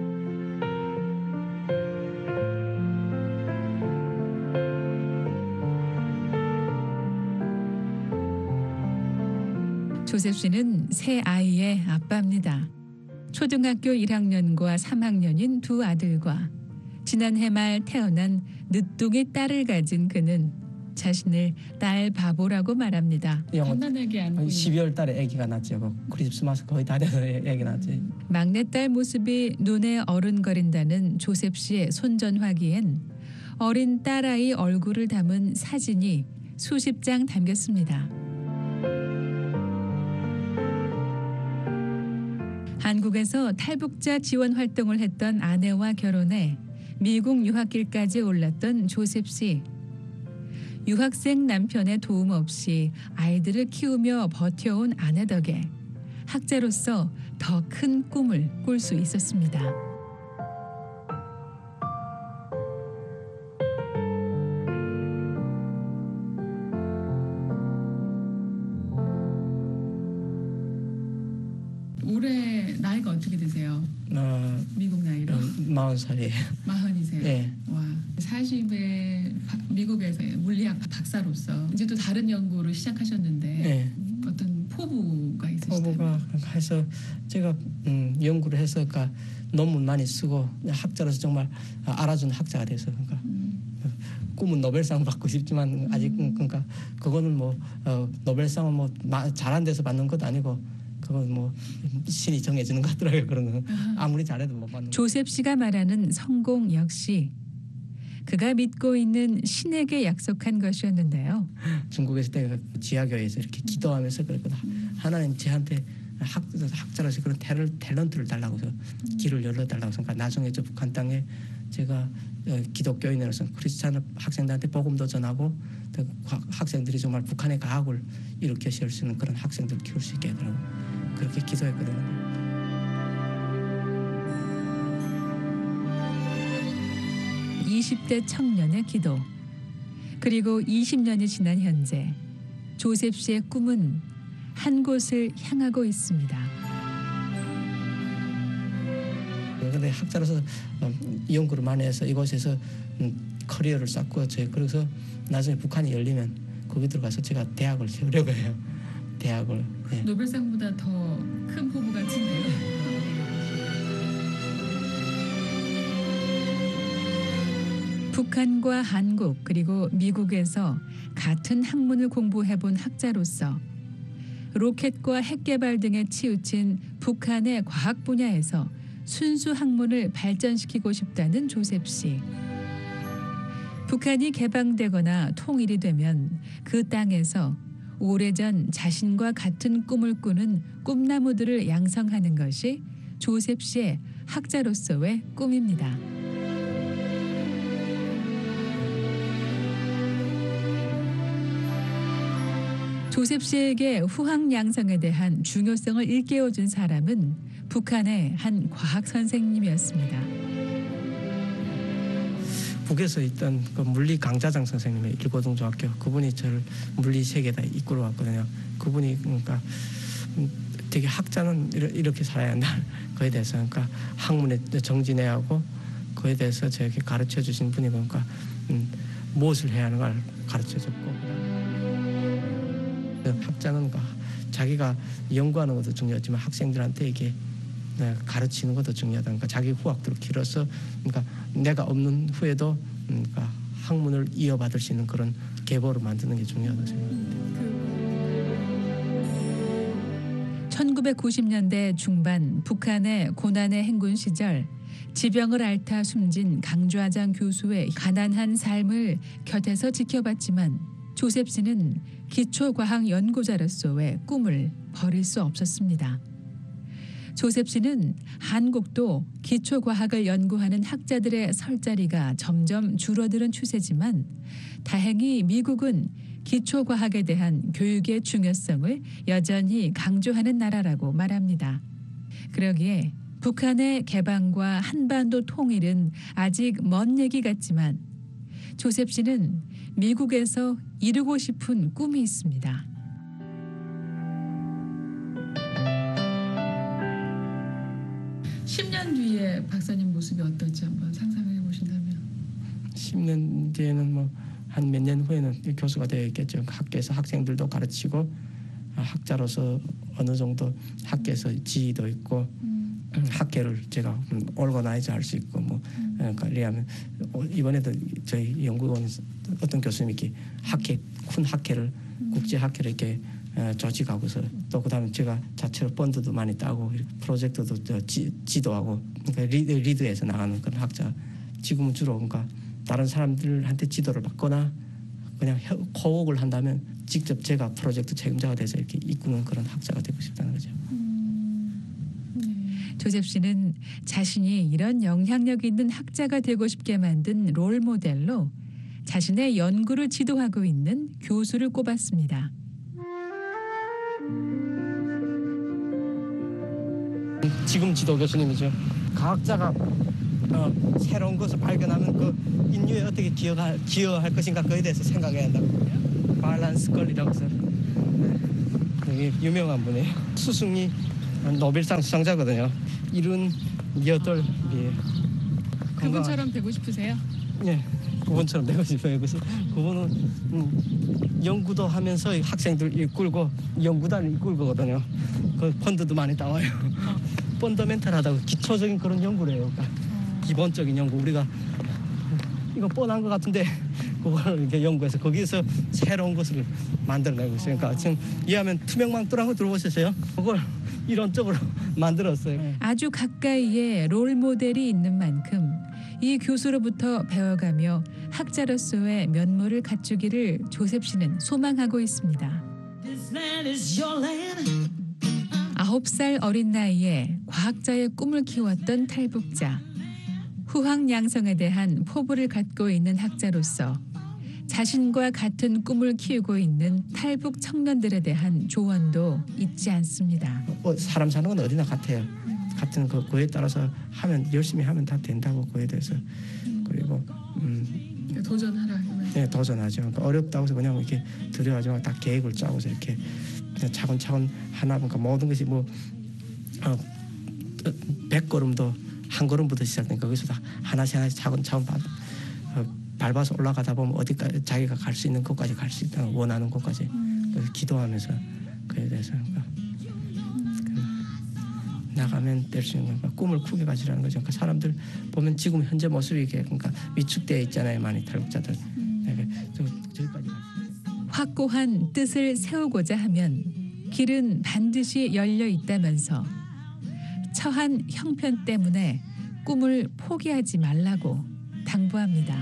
조셉 씨는 세 아이의 아빠입니다. 초등학교 일 학년과 삼 학년인 두 아들과 지난해 말 태어난 늦둥이 딸을 가진 그는 자신을 딸 바보라고 말합니다. 갓난아기 안고 십이월 달에 아기가 낳죠. 그 크리스마스 거의 다 돼서 아기 낳지. 막내딸 모습이 눈에 어른거린다는 조셉 씨의 손전화기엔 어린 딸아이 얼굴을 담은 사진이 수십 장 담겼습니다. 한국에서 탈북자 지원 활동을 했던 아내와 결혼해 미국 유학길까지 올랐던 조셉 씨. 유학생 남편의 도움 없이 아이들을 키우며 버텨온 아내 덕에 학자로서 더 큰 꿈을 꿀 수 있었습니다. 올해 나이가 어떻게 되세요? 어, 미국 나이로? 마흔 살이에요. 마흔이세요? 네. 와, 사십에 미국에서 물리학 박사로서 이제 또 다른 연구를 시작하셨는데 네. 어떤 포부가 있으시다면? 포부가 해서 제가 음, 연구를 해서 그러니까 논문 많이 쓰고 학자로서 정말 알아준 학자가 돼서 그러니까 음. 꿈은 노벨상 받고 싶지만 아직 음. 그러니까 그거는 뭐 어, 노벨상은 뭐 잘한 데서 받는 것도 아니고 그건 뭐 신이 정해주는 것 같더라고요. 그런 건 아무리 잘해도 못 받는. 조셉 씨가 말하는 성공 역시 그가 믿고 있는 신에게 약속한 것이었는데요. 중국에 있을 때 지하교회에서 이렇게 기도하면서 그랬거든. 하나님 저한테 학, 학자로서 그런 탤, 탤런트를 달라고 해서 길을 열어달라고 해서 그러니까 나중에 저 북한 땅에 제가 기독교인으로서 크리스찬 학생들한테 복음도 전하고 학생들이 정말 북한의 과학을 일으켜 세울 수 있는 그런 학생들 키울 수 있게 하더라고요. 그렇게 기도했거든요. 이십 대 청년의 기도. 그리고 이십 년이 지난 현재 조셉 씨의 꿈은 한 곳을 향하고 있습니다. 그런데 학자로서 연구를 많이 해서 이곳에서 커리어를 쌓고 제 그래서 나중에 북한이 열리면 거기 들어가서 제가 대학을 세우려고 해요. 대학을. 네. 노벨상보다 더 큰 포부 같은데요. 북한과 한국 그리고 미국에서 같은 학문을 공부해본 학자로서 로켓과 핵 개발 등에 치우친 북한의 과학 분야에서 순수 학문을 발전시키고 싶다는 조셉 씨. 북한이 개방되거나 통일이 되면 그 땅에서 오래전 자신과 같은 꿈을 꾸는 꿈나무들을 양성하는 것이 조셉 씨의 학자로서의 꿈입니다. 조셉 씨에게 후학 양성에 대한 중요성을 일깨워준 사람은 북한의 한 과학 선생님이었습니다. 북에서 있던 그 물리 강자장 선생님의 일고등중학교 그분이 저를 물리 세계에다 이끌어 왔거든요. 그분이 그러니까 되게 학자는 이렇게 살아야 한다. 그에 대해서 그러니까 학문에 정진해야 하고 그에 대해서 저에게 가르쳐 주신 분이 그러니까 음, 무엇을 해야 하는 걸 가르쳐 줬고 학자는 자기가 연구하는 것도 중요하지만 학생들한테 이게 가르치는 것도 중요하다. 그러니까 자기 후학들을 길어서 그러니까 내가 없는 후에도 그러니까 학문을 이어받을 수 있는 그런 계보를 만드는 게 중요하다고 생각합니다. 천구백구십 년대 중반 북한의 고난의 행군 시절 지병을 앓다 숨진 강좌장 교수의 가난한 삶을 곁에서 지켜봤지만 조셉 씨는 기초과학 연구자로서의 꿈을 버릴 수 없었습니다. 조셉 씨는 한국도 기초과학을 연구하는 학자들의 설 자리가 점점 줄어드는 추세지만 다행히 미국은 기초과학에 대한 교육의 중요성을 여전히 강조하는 나라라고 말합니다. 그러기에 북한의 개방과 한반도 통일은 아직 먼 얘기 같지만 조셉 씨는 미국에서 이루고 싶은 꿈이 있습니다. 십 년 뒤에 박사님 모습이 어떨지 한번 상상해 보신다면. 십 년 뒤에는 뭐 한 몇 년 후에는 교수가 되어있겠죠. 학교에서 학생들도 가르치고 학자로서 어느 정도 학교에서 지위도 있고 음. 학계를 제가 올거나이즈 할 수 있고 뭐 관리하면 이번에도 저희 연구원 어떤 교수님이 이렇게 학회 큰 학회를 국제 학회를 이렇게 조직하고서 또 그다음에 제가 자체로 펀드도 많이 따고 프로젝트도 지, 지도하고 그러니까 리드, 리드해서 나가는 그런 학자. 지금은 주로 그러니까 다른 사람들한테 지도를 받거나 그냥 코웍을 한다면 직접 제가 프로젝트 책임자가 돼서 이렇게 이끄는 그런 학자가 되고 싶다는 거죠. 조셉 씨는 자신이 이런 영향력 있는 학자가 되고 싶게 만든 롤 모델로 자신의 연구를 지도하고 있는 교수를 꼽았습니다. 지금 지도 교수님이죠. 과학자가 어, 새로운 것을 발견하면 그 인류에 어떻게 기여할, 기여할 것인가 그에 대해서 생각해야 한다고. 발란스 걸이라고 해서 되게 유명한 분이에요. 스승이 노벨상 수상자거든요. 일흔 여덟. 예. 그분처럼 되고 싶으세요? 네, 그분처럼 되고 싶어요. 그래서 그분은 음, 연구도 하면서 학생들 이끌고 연구단을 이끌거든요. 그 펀드도 많이 따와요. 펀더멘탈하다고 기초적인 그런 연구를 해요. 그러니까 기본적인 연구 우리가 이거 뻔한 것 같은데 그걸 이렇게 연구해서 거기서 새로운 것을 만들어내고 있어요. 그러니까 지금 이해하면 투명망토라는 거 들어보셨어요? 그걸 이론적으로 만들었어요. 아주 가까이에 롤 모델이 있는 만큼 이 교수로부터 배워가며 학자로서의 면모를 갖추기를 조셉 씨는 소망하고 있습니다. 아홉 살 어린 나이에 과학자의 꿈을 키웠던 탈북자. 후황양성에 대한 포부를 갖고 있는 학자로서 자신과 같은 꿈을 키우고 있는 탈북 청년들에 대한 조언도 잊지 않습니다. 어, 사람 사는 건 어디나 같아요. 같은 그 그에 따라서 하면 열심히 하면 다 된다고 그에 대해서 그리고 음, 도전하라. 네, 도전하죠. 그러니까 어렵다고 해서 그냥 이렇게 두려워하지 말고 다 계획을 짜고서 이렇게 그냥 차근차근 하나 그러니까 모든 것이 뭐 어, 백 걸음도 한 걸음부터 시작되니까 거기서 다 하나씩 하나씩 차근차근 밟, 어, 밟아서 올라가다 보면 어디까지 자기가 갈 수 있는 곳까지 갈 수 있다 원하는 곳까지 그래서 기도하면서 그에 대해서 그러니까 나가면 될 수 있는 거니까 꿈을 크게 가지라는 거죠. 그러니까 사람들 보면 지금 현재 모습이 이게 그러니까 위축되어 있잖아요. 많이 탈북자들. 네, 저, 저기까지. 확고한 뜻을 세우고자 하면 길은 반드시 열려 있다면서 처한 형편 때문에 꿈을 포기하지 말라고 당부합니다.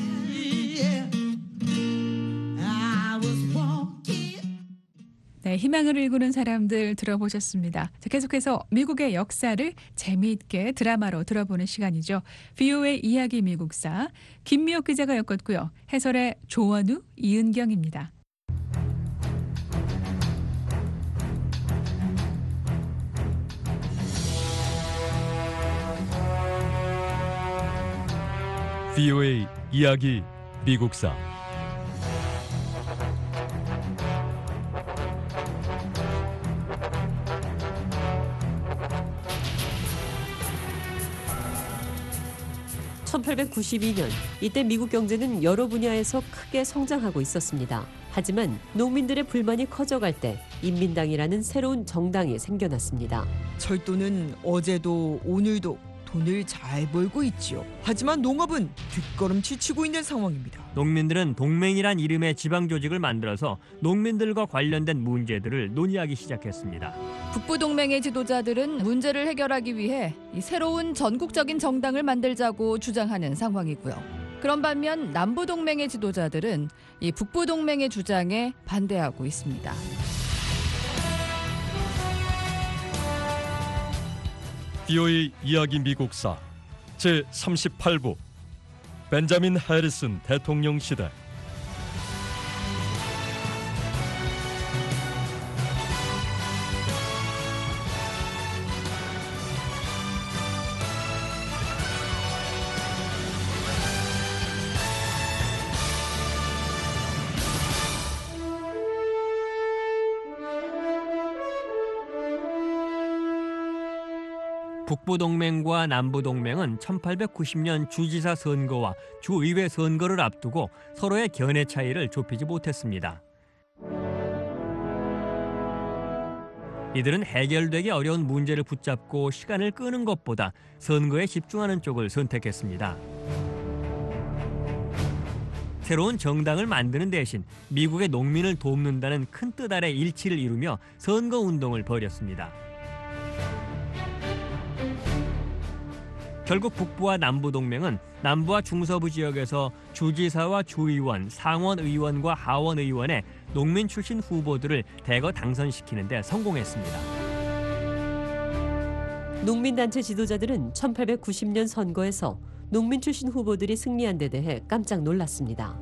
네, 희망을 일구는 사람들 들어보셨습니다. 자, 계속해서 미국의 역사를 재미있게 드라마로 들어보는 시간이죠. 브이오에이 이야기 미국사 김미옥 기자가 엮었고요. 해설의 조원우, 이은경입니다. 브이오에이 이야기 미국사 천팔백구십이 년 이때 미국 경제는 여러 분야에서 크게 성장하고 있었습니다. 하지만 농민들의 불만이 커져갈 때 인민당이라는 새로운 정당이 생겨났습니다. 철도는 어제도 오늘도 돈을 잘 벌고 있지요. 하지만 농업은 뒷걸음질 치고 있는 상황입니다. 농민들은 동맹이란 이름의 지방 조직을 만들어서 농민들과 관련된 문제들을 논의하기 시작했습니다. 북부동맹의 지도자들은 문제를 해결하기 위해 이 새로운 전국적인 정당을 만들자고 주장하는 상황이고요. 그런 반면 남부동맹의 지도자들은 이 북부동맹의 주장에 반대하고 있습니다. 브이오에이 이야기 미국사 제삼십팔 부 벤자민 해리슨 대통령 시대. 북부동맹과 남부동맹은 천팔백구십 년 주지사 선거와 주의회 선거를 앞두고 서로의 견해 차이를 좁히지 못했습니다. 이들은 해결되기 어려운 문제를 붙잡고 시간을 끄는 것보다 선거에 집중하는 쪽을 선택했습니다. 새로운 정당을 만드는 대신 미국의 농민을 돕는다는 큰 뜻 아래 일치를 이루며 선거운동을 벌였습니다. 결국 북부와 남부 동맹은 남부와 중서부 지역에서 주지사와 주의원, 상원의원과 하원의원의 농민 출신 후보들을 대거 당선시키는 데 성공했습니다. 농민단체 지도자들은 천팔백구십 년 선거에서 농민 출신 후보들이 승리한 데 대해 깜짝 놀랐습니다.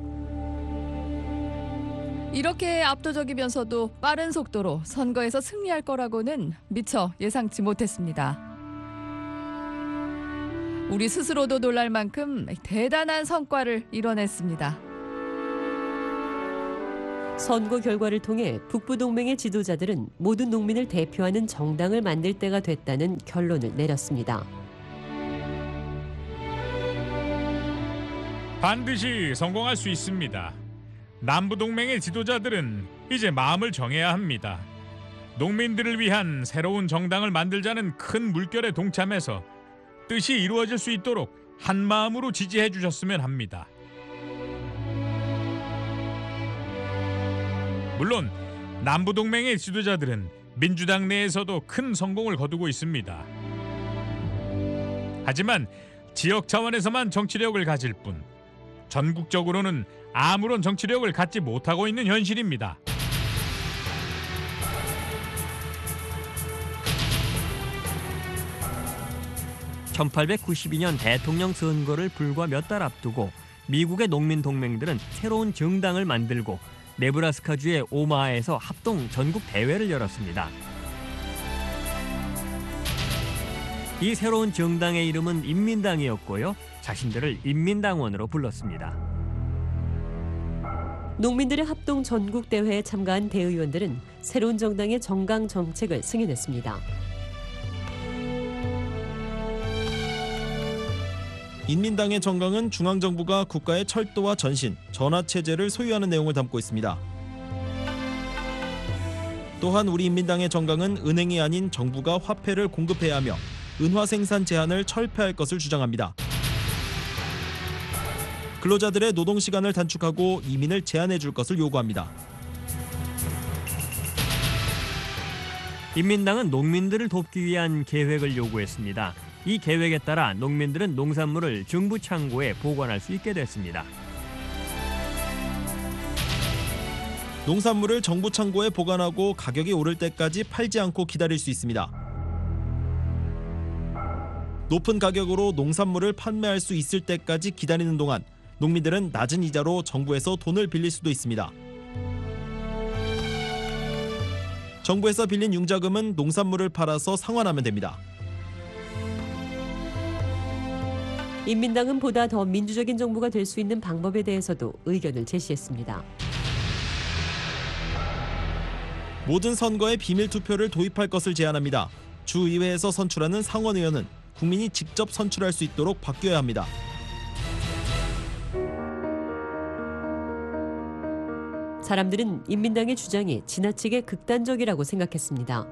이렇게 압도적이면서도 빠른 속도로 선거에서 승리할 거라고는 미처 예상치 못했습니다. 우리 스스로도 놀랄 만큼 대단한 성과를 이뤄냈습니다. 선거 결과를 통해 북부동맹의 지도자들은 모든 농민을 대표하는 정당을 만들 때가 됐다는 결론을 내렸습니다. 반드시 성공할 수 있습니다. 남부동맹의 지도자들은 이제 마음을 정해야 합니다. 농민들을 위한 새로운 정당을 만들자는 큰 물결에 동참해서 뜻이 이루어질 수 있도록 한 마음으로 지지해 주셨으면 합니다. 물론 남부동맹의 지도자들은 민주당 내에서도 큰 성공을 거두고 있습니다. 하지만 지역 차원에서만 정치력을 가질 뿐 전국적으로는 아무런 정치력을 갖지 못하고 있는 현실입니다. 천팔백구십이 년 대통령 선거를 불과 몇 달 앞두고 미국의 농민 동맹들은 새로운 정당을 만들고 네브라스카주의 오마하에서 합동 전국 대회를 열었습니다. 이 새로운 정당의 이름은 인민당이었고요. 자신들을 인민당원으로 불렀습니다. 농민들의 합동 전국 대회에 참가한 대의원들은 새로운 정당의 정강 정책을 승인했습니다. 인민당의 정강은 중앙정부가 국가의 철도와 전신, 전화체제를 소유하는 내용을 담고 있습니다. 또한 우리 인민당의 정강은 은행이 아닌 정부가 화폐를 공급해야 하며 은화 생산 제한을 철폐할 것을 주장합니다. 근로자들의 노동시간을 단축하고 이민을 제한해 줄 것을 요구합니다. 인민당은 농민들을 돕기 위한 계획을 요구했습니다. 이 계획에 따라 농민들은 농산물을 정부 창고에 보관할 수 있게 됐습니다. 농산물을 정부 창고에 보관하고 가격이 오를 때까지 팔지 않고 기다릴 수 있습니다. 높은 가격으로 농산물을 판매할 수 있을 때까지 기다리는 동안 농민들은 낮은 이자로 정부에서 돈을 빌릴 수도 있습니다. 정부에서 빌린 융자금은 농산물을 팔아서 상환하면 됩니다. 인민당은 보다 더 민주적인 정부가 될 수 있는 방법에 대해서도 의견을 제시했습니다. 모든 선거에 비밀 투표를 도입할 것을 제안합니다. 주의회에서 선출하는 상원의원은 국민이 직접 선출할 수 있도록 바뀌어야 합니다. 사람들은 인민당의 주장이 지나치게 극단적이라고 생각했습니다.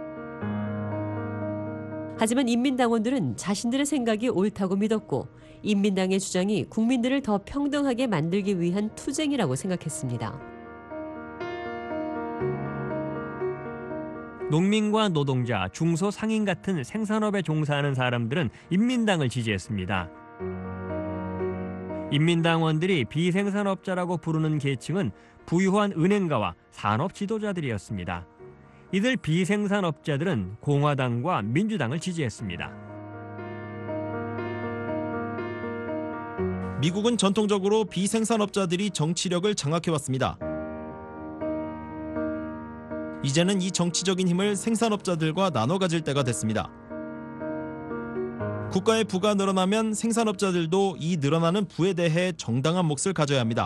하지만 인민당원들은 자신들의 생각이 옳다고 믿었고 인민당의 주장이 국민들을 더 평등하게 만들기 위한 투쟁이라고 생각했습니다. 농민과 노동자, 중소 상인 같은 생산업에 종사하는 사람들은 인민당을 지지했습니다. 인민당원들이 비생산업자라고 부르는 계층은 부유한 은행가와 산업 지도자들이었습니다. 이들 비생산업자들은 공화당과 민주당을 지지했습니다. 미국은 전통적으로 비생산업자들이 정치력을 장악해왔습니다. 이제는 이 정치적인 힘을 생산업자들과 나눠 가질 때가 됐습니다. 국가의 부가 늘어나면 생산업자들도 이 늘어나는 부에 대해 정당한 몫을 가져야 합니다.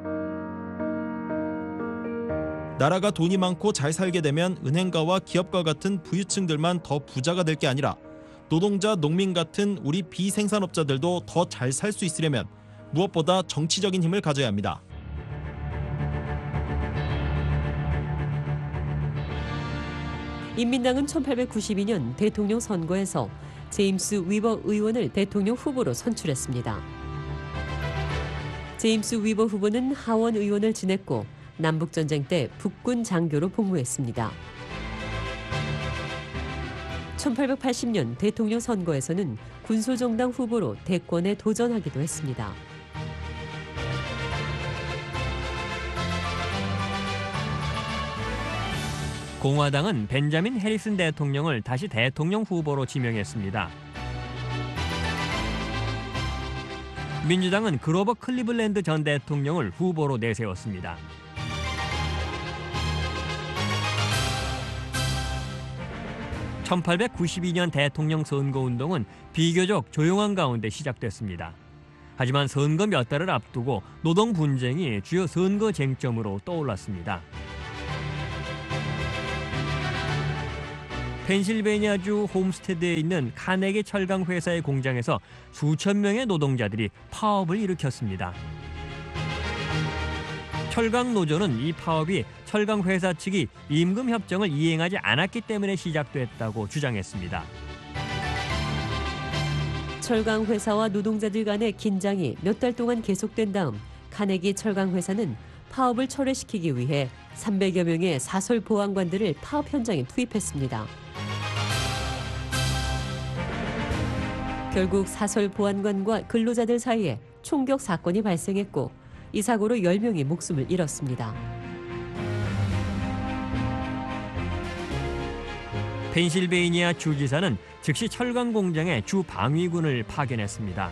나라가 돈이 많고 잘 살게 되면 은행가와 기업가 같은 부유층들만 더 부자가 될 게 아니라 노동자, 농민 같은 우리 비생산업자들도 더 잘 살 수 있으려면 무엇보다 정치적인 힘을 가져야 합니다. 인민당은 천팔백구십이 년 대통령 선거에서 제임스 위버 의원을 대통령 후보로 선출했습니다. 제임스 위버 후보는 하원 의원을 지냈고 남북전쟁 때 북군 장교로 복무했습니다. 천팔백팔십 년 대통령 선거에서는 군소정당 후보로 대권에 도전하기도 했습니다. 공화당은 벤자민 해리슨 대통령을 다시 대통령 후보로 지명했습니다. 민주당은 그로버 클리블랜드 전 대통령을 후보로 내세웠습니다. 천팔백구십이 년 대통령 선거운동은 비교적 조용한 가운데 시작됐습니다. 하지만 선거 몇 달을 앞두고 노동 분쟁이 주요 선거 쟁점으로 떠올랐습니다. 펜실베니아주 홈스테드에 있는 카네기 철강 회사의 공장에서 수천 명의 노동자들이 파업을 일으켰습니다. 철강 노조는 이 파업이 철강 회사 측이 임금 협정을 이행하지 않았기 때문에 시작됐다고 주장했습니다. 철강 회사와 노동자들 간의 긴장이 몇 달 동안 계속된 다음 카네기 철강 회사는 파업을 철회시키기 위해 삼백여 명의 사설 보안관들을 파업 현장에 투입했습니다. 결국 사설 보안관과 근로자들 사이에 총격 사건이 발생했고 이 사고로 열 명이 목숨을 잃었습니다. 펜실베이니아 주지사는 즉시 철강 공장에 주 방위군을 파견했습니다.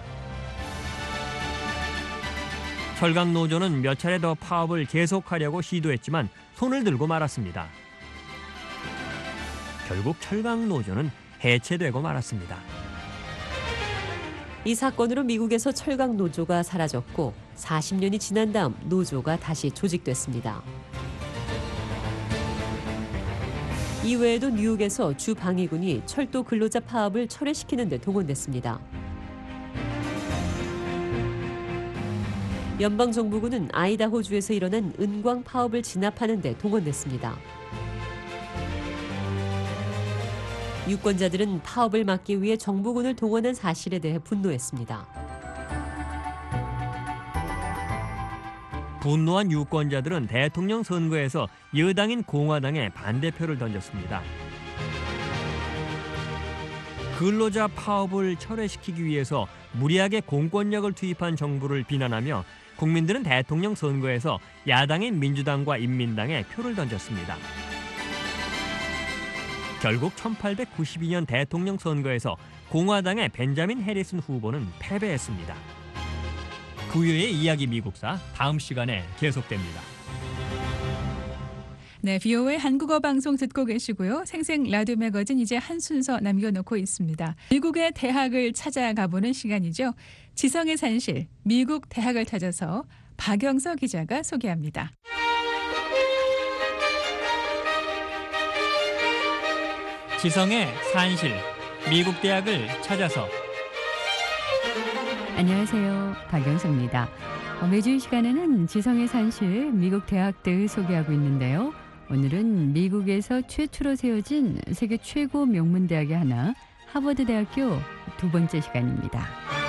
철강 노조는 몇 차례 더 파업을 계속하려고 시도했지만 손을 들고 말았습니다. 결국 철강 노조는 해체되고 말았습니다. 이 사건으로 미국에서 철강 노조가 사라졌고 사십 년이 지난 다음 노조가 다시 조직됐습니다. 이외에도 뉴욕에서 주 방위군이 철도 근로자 파업을 철회시키는 데 동원됐습니다. 연방정부군은 아이다호주에서 일어난 은광 파업을 진압하는 데 동원됐습니다. 유권자들은 파업을 막기 위해 정부군을 동원한 사실에 대해 분노했습니다. 분노한 유권자들은 대통령 선거에서 여당인 공화당에 반대표를 던졌습니다. 근로자 파업을 철회시키기 위해서 무리하게 공권력을 투입한 정부를 비난하며 국민들은 대통령 선거에서 야당인 민주당과 인민당에 표를 던졌습니다. 결국 천팔백구십이 년 대통령 선거에서 공화당의 벤자민 해리슨 후보는 패배했습니다. 부유의 이야기 미국사 다음 시간에 계속됩니다. 네, 비오의 한국어 방송 듣고 계시고요. 생생 라디오 매거진 이제 한 순서 남겨놓고 있습니다. 미국의 대학을 찾아가보는 시간이죠. 지성의 산실, 미국 대학을 찾아서 박영서 기자가 소개합니다. 지성의 산실, 미국 대학을 찾아서. 안녕하세요. 박영서입니다. 매주 이 시간에는 지성의 산실, 미국 대학들 소개하고 있는데요. 오늘은 미국에서 최초로 세워진 세계 최고 명문대학의 하나, 하버드 대학교 두 번째 시간입니다.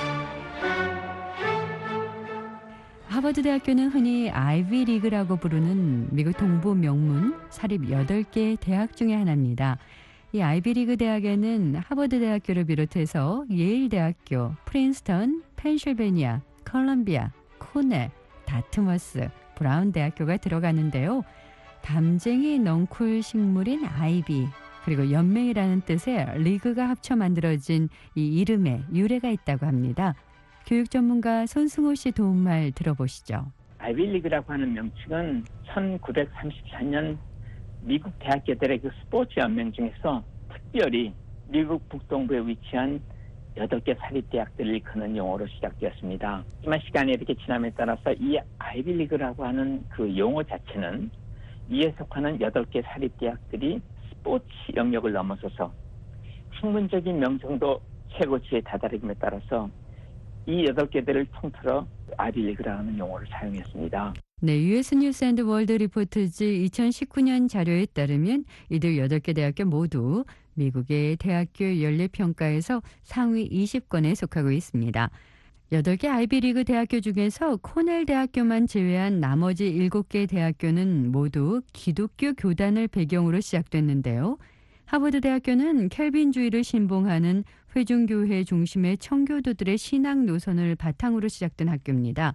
하버드 대학교는 흔히 아이비 리그라고 부르는 미국 동부 명문 사립 여덟 개 대학 중에 하나입니다. 이 아이비리그 대학에는 하버드 대학교를 비롯해서 예일 대학교, 프린스턴, 펜실베니아, 컬럼비아, 코넬, 다트머스, 브라운 대학교가 들어가는데요. 담쟁이 넝쿨 식물인 아이비, 그리고 연맹이라는 뜻의 리그가 합쳐 만들어진 이 이름에 유래가 있다고 합니다. 교육 전문가 손승호 씨 도움말 들어보시죠. 아이비리그라고 하는 명칭은 천구백삼십사 년 미국 대학교들의 그 스포츠 연맹 중에서 특별히 미국 북동부에 위치한 여덟 개 사립대학들을 일컫는 용어로 시작되었습니다. 하지만 시간이 이렇게 지남에 따라서 이 아이비리그라고 하는 그 용어 자체는 이에 속하는 여덟 개 사립대학들이 스포츠 영역을 넘어서서 학문적인 명성도 최고치에 다다름에 따라서 이 여덟 개들을 통틀어 아이비리그라는 용어를 사용했습니다. 네, 유에스 뉴스 앤드 월드 리포트즈 이천십구 년 자료에 따르면 이들 여덟 개 대학교 모두 미국의 대학교 연례평가에서 상위 이십 권에 속하고 있습니다. 여덟 개 아이비리그 대학교 중에서 코넬 대학교만 제외한 나머지 일곱 개 대학교는 모두 기독교 교단을 배경으로 시작됐는데요. 하버드 대학교는 켈빈주의를 신봉하는 회중교회 중심의 청교도들의 신앙 노선을 바탕으로 시작된 학교입니다.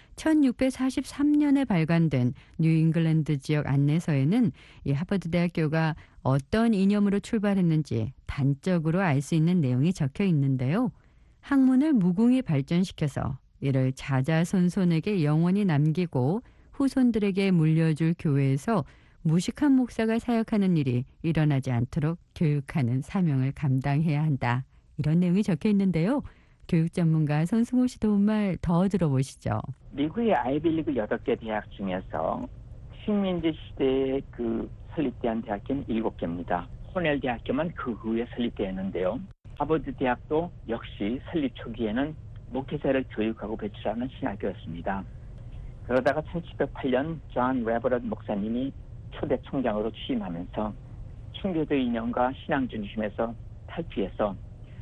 천육백사십삼 년에 발간된 뉴잉글랜드 지역 안내서에는 이 하버드 대학교가 어떤 이념으로 출발했는지 단적으로 알 수 있는 내용이 적혀 있는데요. 학문을 무궁히 발전시켜서 이를 자자손손에게 영원히 남기고 후손들에게 물려줄 교회에서 무식한 목사가 사역하는 일이 일어나지 않도록 교육하는 사명을 감당해야 한다. 이런 내용이 적혀 있는데요. 교육 전문가 손승호 씨 도움말 더 들어보시죠. 미국의 아이비리그 여덟 개 대학 중에서 식민지 시대에 그 설립된 대학교는 일곱 개입니다. 코넬 대학교만 그 후에 설립되었는데요. 하버드 대학도 역시 설립 초기에는 목회자를 교육하고 배출하는 신학교였습니다. 그러다가 천칠백팔 년 존 레버럿 목사님이 초대 총장으로 취임하면서 청교도 이념과 신앙 중심에서 탈피해서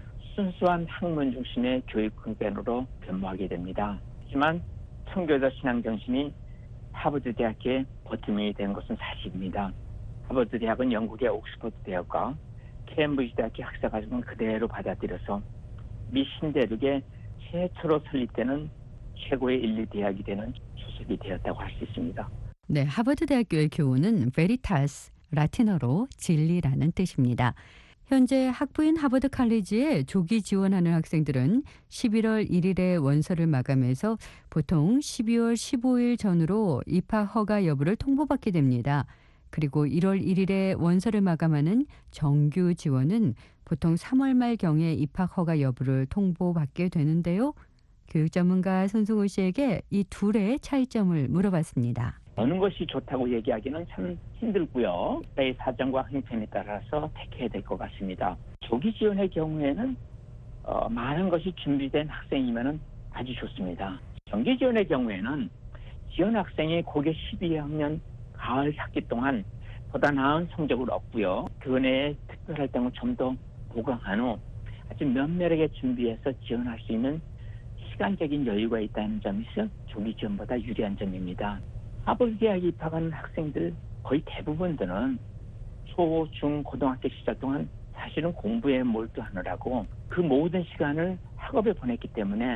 순수한 학문 중심의 교육 근간으로 변모하게 됩니다. 하지만 청교도 신앙 정신이 하버드 대학의 버팀이 된 것은 사실입니다. 하버드 대학은 영국의 옥스퍼드 대학과 케임브리지 대학의 학사 과정을 그대로 받아들여서 미 신대륙의 최초로 설립되는 최고의 인류 대학이 되는 조직이 되었다고 할 수 있습니다. 네, 하버드 대학교의 교훈은 베리타스, 라틴어로 진리라는 뜻입니다. 현재 학부인 하버드 칼리지에 조기 지원하는 학생들은 십일월 일일에 원서를 마감해서 보통 십이월 십오일 전후로 입학 허가 여부를 통보받게 됩니다. 그리고 일월 일일에 원서를 마감하는 정규 지원은 보통 삼월 말경에 입학 허가 여부를 통보받게 되는데요. 교육 전문가 손승호 씨에게 이 둘의 차이점을 물어봤습니다. 어느 것이 좋다고 얘기하기는 참 힘들고요. 나의 사정과 형편에 따라서 택해야 될 것 같습니다. 조기 지원의 경우에는 어, 많은 것이 준비된 학생이면 아주 좋습니다. 정기 지원의 경우에는 지원 학생이 고개 십이 학년 가을 학기 동안 보다 나은 성적을 얻고요. 그 내에 특별활동을 좀 더 보강한 후 아주 면밀하게 준비해서 지원할 수 있는 시간적인 여유가 있다는 점에서 조기 지원보다 유리한 점입니다. 하버드 대학에 입학하는 학생들 거의 대부분들은 초, 중, 고등학교 시절 동안 사실은 공부에 몰두하느라고 그 모든 시간을 학업에 보냈기 때문에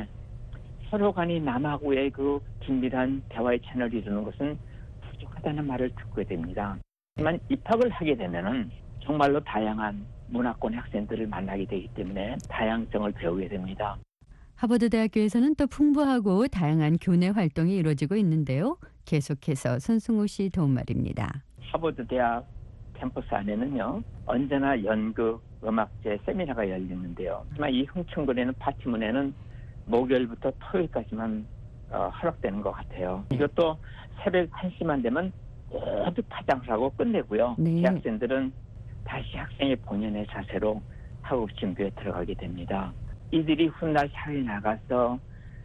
서로 간이 남하고의 그 긴밀한 대화의 채널을 이루는 것은 부족하다는 말을 듣게 됩니다. 하지만 입학을 하게 되면은 정말로 다양한 문화권의 학생들을 만나게 되기 때문에 다양성을 배우게 됩니다. 하버드 대학교에서는 또 풍부하고 다양한 교내 활동이 이루어지고 있는데요. 계속해서 손승호 씨 도움말입니다. 하버드 대학 캠퍼스 안에는요. 언제나 연극, 음악제, 세미나가 열리는데요. 하지만 이 흥청거리는 파티문에는 목요일부터 토요일까지만 어, 허락되는 것 같아요. 이것도 새벽 한 시만 되면 모두 파장을 하고 끝내고요. 네. 대학생들은 다시 학생의 본연의 자세로 학업 준비에 들어가게 됩니다. 이들이 훗날 사회에 나가서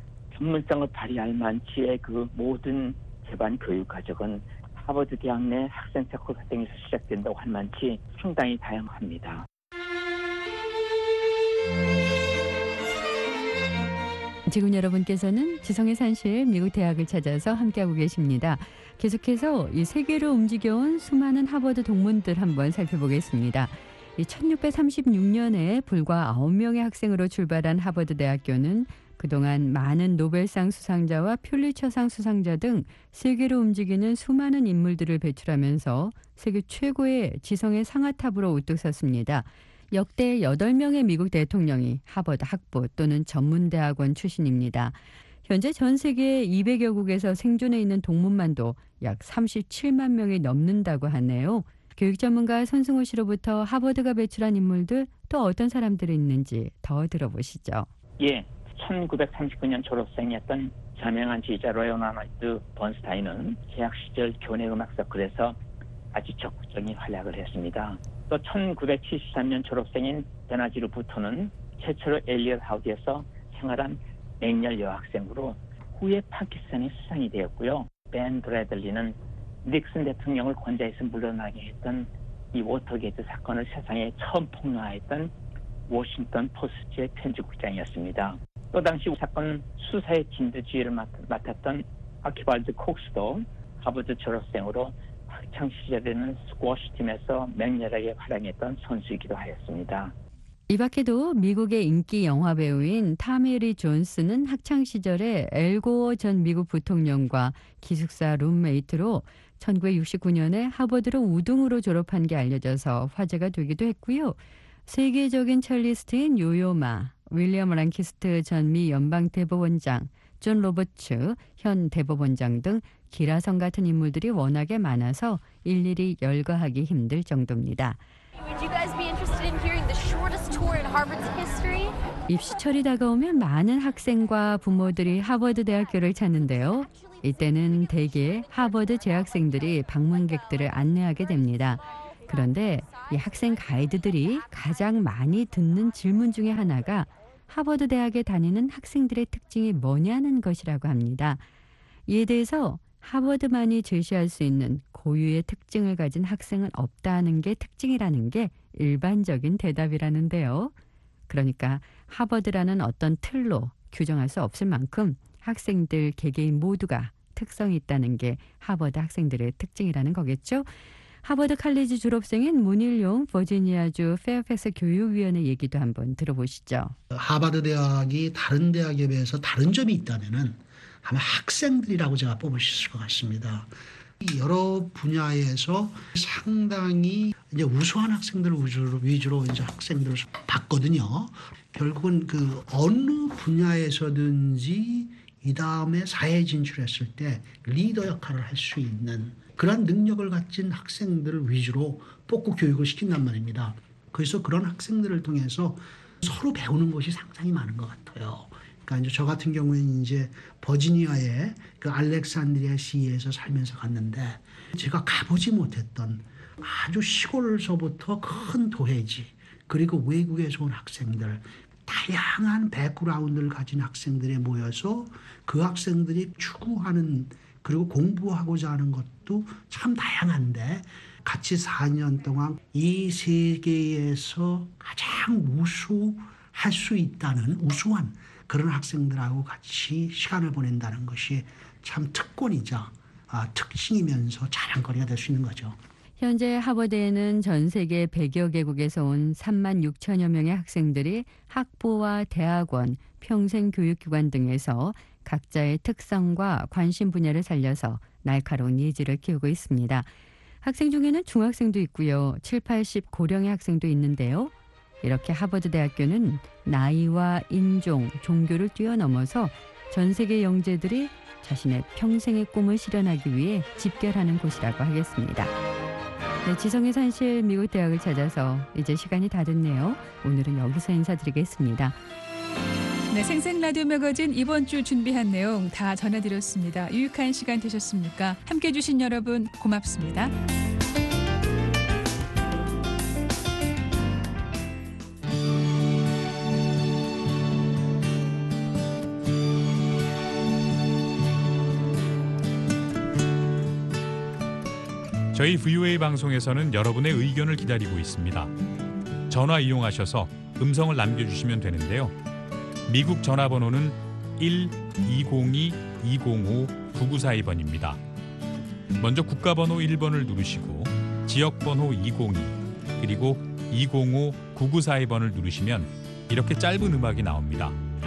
전문성을 발휘할 만치의 그 모든 기반 교육 과정은 하버드 대학 내 학생 특허 과정에서 시작된다고 할 만치 상당히 다양합니다. 지금 여러분께서는 지성의 산실 미국 대학을 찾아서 함께하고 계십니다. 계속해서 이 세계로 움직여온 수많은 하버드 동문들 한번 살펴보겠습니다. 이 천육백삼십육 년에 불과 아홉 명의 학생으로 출발한 하버드 대학교는 그동안 많은 노벨상 수상자와 퓰리처상 수상자 등 세계로 움직이는 수많은 인물들을 배출하면서 세계 최고의 지성의 상아탑으로 우뚝 섰습니다. 역대 여덟 명의 미국 대통령이 하버드 학부 또는 전문대학원 출신입니다. 현재 전 세계 이백여 국에서 생존해 있는 동문만도 약 삼십칠만 명이 넘는다고 하네요. 교육 전문가 손승호 씨로부터 하버드가 배출한 인물들 또 어떤 사람들이 있는지 더 들어보시죠. 예, 천구백삼십구 년 졸업생이었던 저명한 지휘자 레오나르드 번스타인은 재학 시절 교내 음악 서클에서 아주 적극적인 활약을 했습니다. 또 천구백칠십삼 년 졸업생인 베나지르 부토는 최초로 엘리엇 하우스에서 생활한 맹렬 여학생으로 후에 파키스탄에 수상이 되었고요. 벤 브래들리는 닉슨 대통령을 권좌에서 물러나게 했던 이 워터게이트 사건을 세상에 처음 폭로하였던 워싱턴 포스트의 편집국장이었습니다. 또 당시 사건 수사의 진두지휘를 맡았던 아키발드 콕스도 하버드 졸업생으로 학창 시절에는 스쿼시 팀에서 맹렬하게 활약했던 선수이기도 하였습니다. 이 밖에도 미국의 인기 영화 배우인 타미 리 존스는 학창 시절에 엘 고어 전 미국 부통령과 기숙사 룸메이트로 천구백육십구 년에 하버드로 우등으로 졸업한 게 알려져서 화제가 되기도 했고요. 세계적인 첼리스트인 요요마, 윌리엄 랑키스트 전 미 연방대법원장, 존 로버츠 현 대법원장 등 기라성 같은 인물들이 워낙에 많아서 일일이 열거하기 힘들 정도입니다. Would you guys be interested in hearing the shortest tour in Harvard's history? 입시철이 다가오면 많은 학생과 부모들이 하버드 대학교를 찾는데요. 이때는 대개 하버드 재학생들이 방문객들을 안내하게 됩니다. 그런데 이 학생 가이드들이 가장 많이 듣는 질문 중에 하나가 하버드 대학에 다니는 학생들의 특징이 뭐냐는 것이라고 합니다. 이에 대해서 하버드만이 제시할 수 있는 고유의 특징을 가진 학생은 없다는 게 특징이라는 게 일반적인 대답이라는데요. 그러니까 하버드라는 어떤 틀로 규정할 수 없을 만큼 학생들 개개인 모두가 특성이 있다는 게 하버드 학생들의 특징이라는 거겠죠. 하버드 칼리지 졸업생인 문일용 버지니아주 페어팩스 교육위원회 얘기도 한번 들어보시죠. 하버드 대학이 다른 대학에 비해서 다른 점이 있다면은 아마 학생들이라고 제가 뽑을 수 있을 것 같습니다. 여러 분야에서 상당히 이제 우수한 학생들을 위주로, 위주로 이제 학생들을 봤거든요. 결국은 그 어느 분야에서든지 이 다음에 사회에 진출했을 때 리더 역할을 할 수 있는 그런 능력을 가진 학생들을 위주로 뽑고 교육을 시킨단 말입니다. 그래서 그런 학생들을 통해서 서로 배우는 것이 상당히 많은 것 같아요. 그러니까 이제 저 같은 경우에는 이제 버지니아의 그 알렉산드리아 시에서 살면서 갔는데 제가 가보지 못했던 아주 시골서부터 큰 도회지 그리고 외국에서 온 학생들 다양한 백그라운드를 가진 학생들이 모여서 그 학생들이 추구하는 그리고 공부하고자 하는 것도 참 다양한데 같이 사 년 동안 이 세계에서 가장 우수할 수 있다는 우수한 그런 학생들하고 같이 시간을 보낸다는 것이 참 특권이자 아, 특징이면서 자랑거리가 될 수 있는 거죠. 현재 하버드에는 전 세계 백여 개국에서 온 삼만 육천여 명의 학생들이 학부와 대학원, 평생교육기관 등에서 각자의 특성과 관심 분야를 살려서 날카로운 예지를 키우고 있습니다. 학생 중에는 중학생도 있고요. 칠, 팔십 고령의 학생도 있는데요. 이렇게 하버드 대학교는 나이와 인종, 종교를 뛰어넘어서 전 세계 영재들이 자신의 평생의 꿈을 실현하기 위해 집결하는 곳이라고 하겠습니다. 네, 지성의 산실 미국 대학을 찾아서 이제 시간이 다 됐네요. 오늘은 여기서 인사드리겠습니다. 네, 생생 라디오 매거진 이번 주 준비한 내용 다 전해드렸습니다. 유익한 시간 되셨습니까? 함께해 주신 여러분 고맙습니다. 저희 브이오에이 방송에서는 여러분의 의견을 기다리고 있습니다. 전화 이용하셔서 음성을 남겨주시면 되는데요. 미국 전화번호는 일 이공이 이공오 구구사이 번입니다. 먼저 국가번호 일 번을 누르시고 지역번호 이공이 그리고 이공오 구구사이 번을 누르시면 이렇게 짧은 음악이 나옵니다.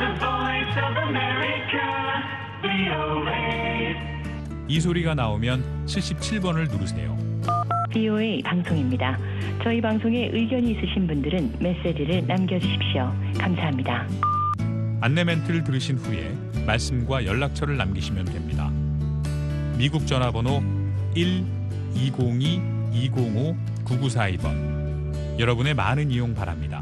이 소리가 나오면 칠십칠 번을 누르세요. 브이오에이 방송입니다. 저희 방송에 의견이 있으신 분들은 메시지를 남겨주십시오. 감사합니다. 안내 멘트를 들으신 후에 말씀과 연락처를 남기시면 됩니다. 미국 전화번호 일 이공이 이공오 구구사이 번. 여러분의 많은 이용 바랍니다.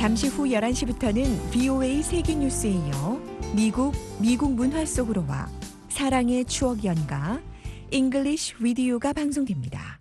잠시 후 열한 시부터는 브이오에이 세계뉴스에 이어 미국, 미국 문화 속으로와 사랑의 추억 연가, 잉글리쉬 위디오가 방송됩니다.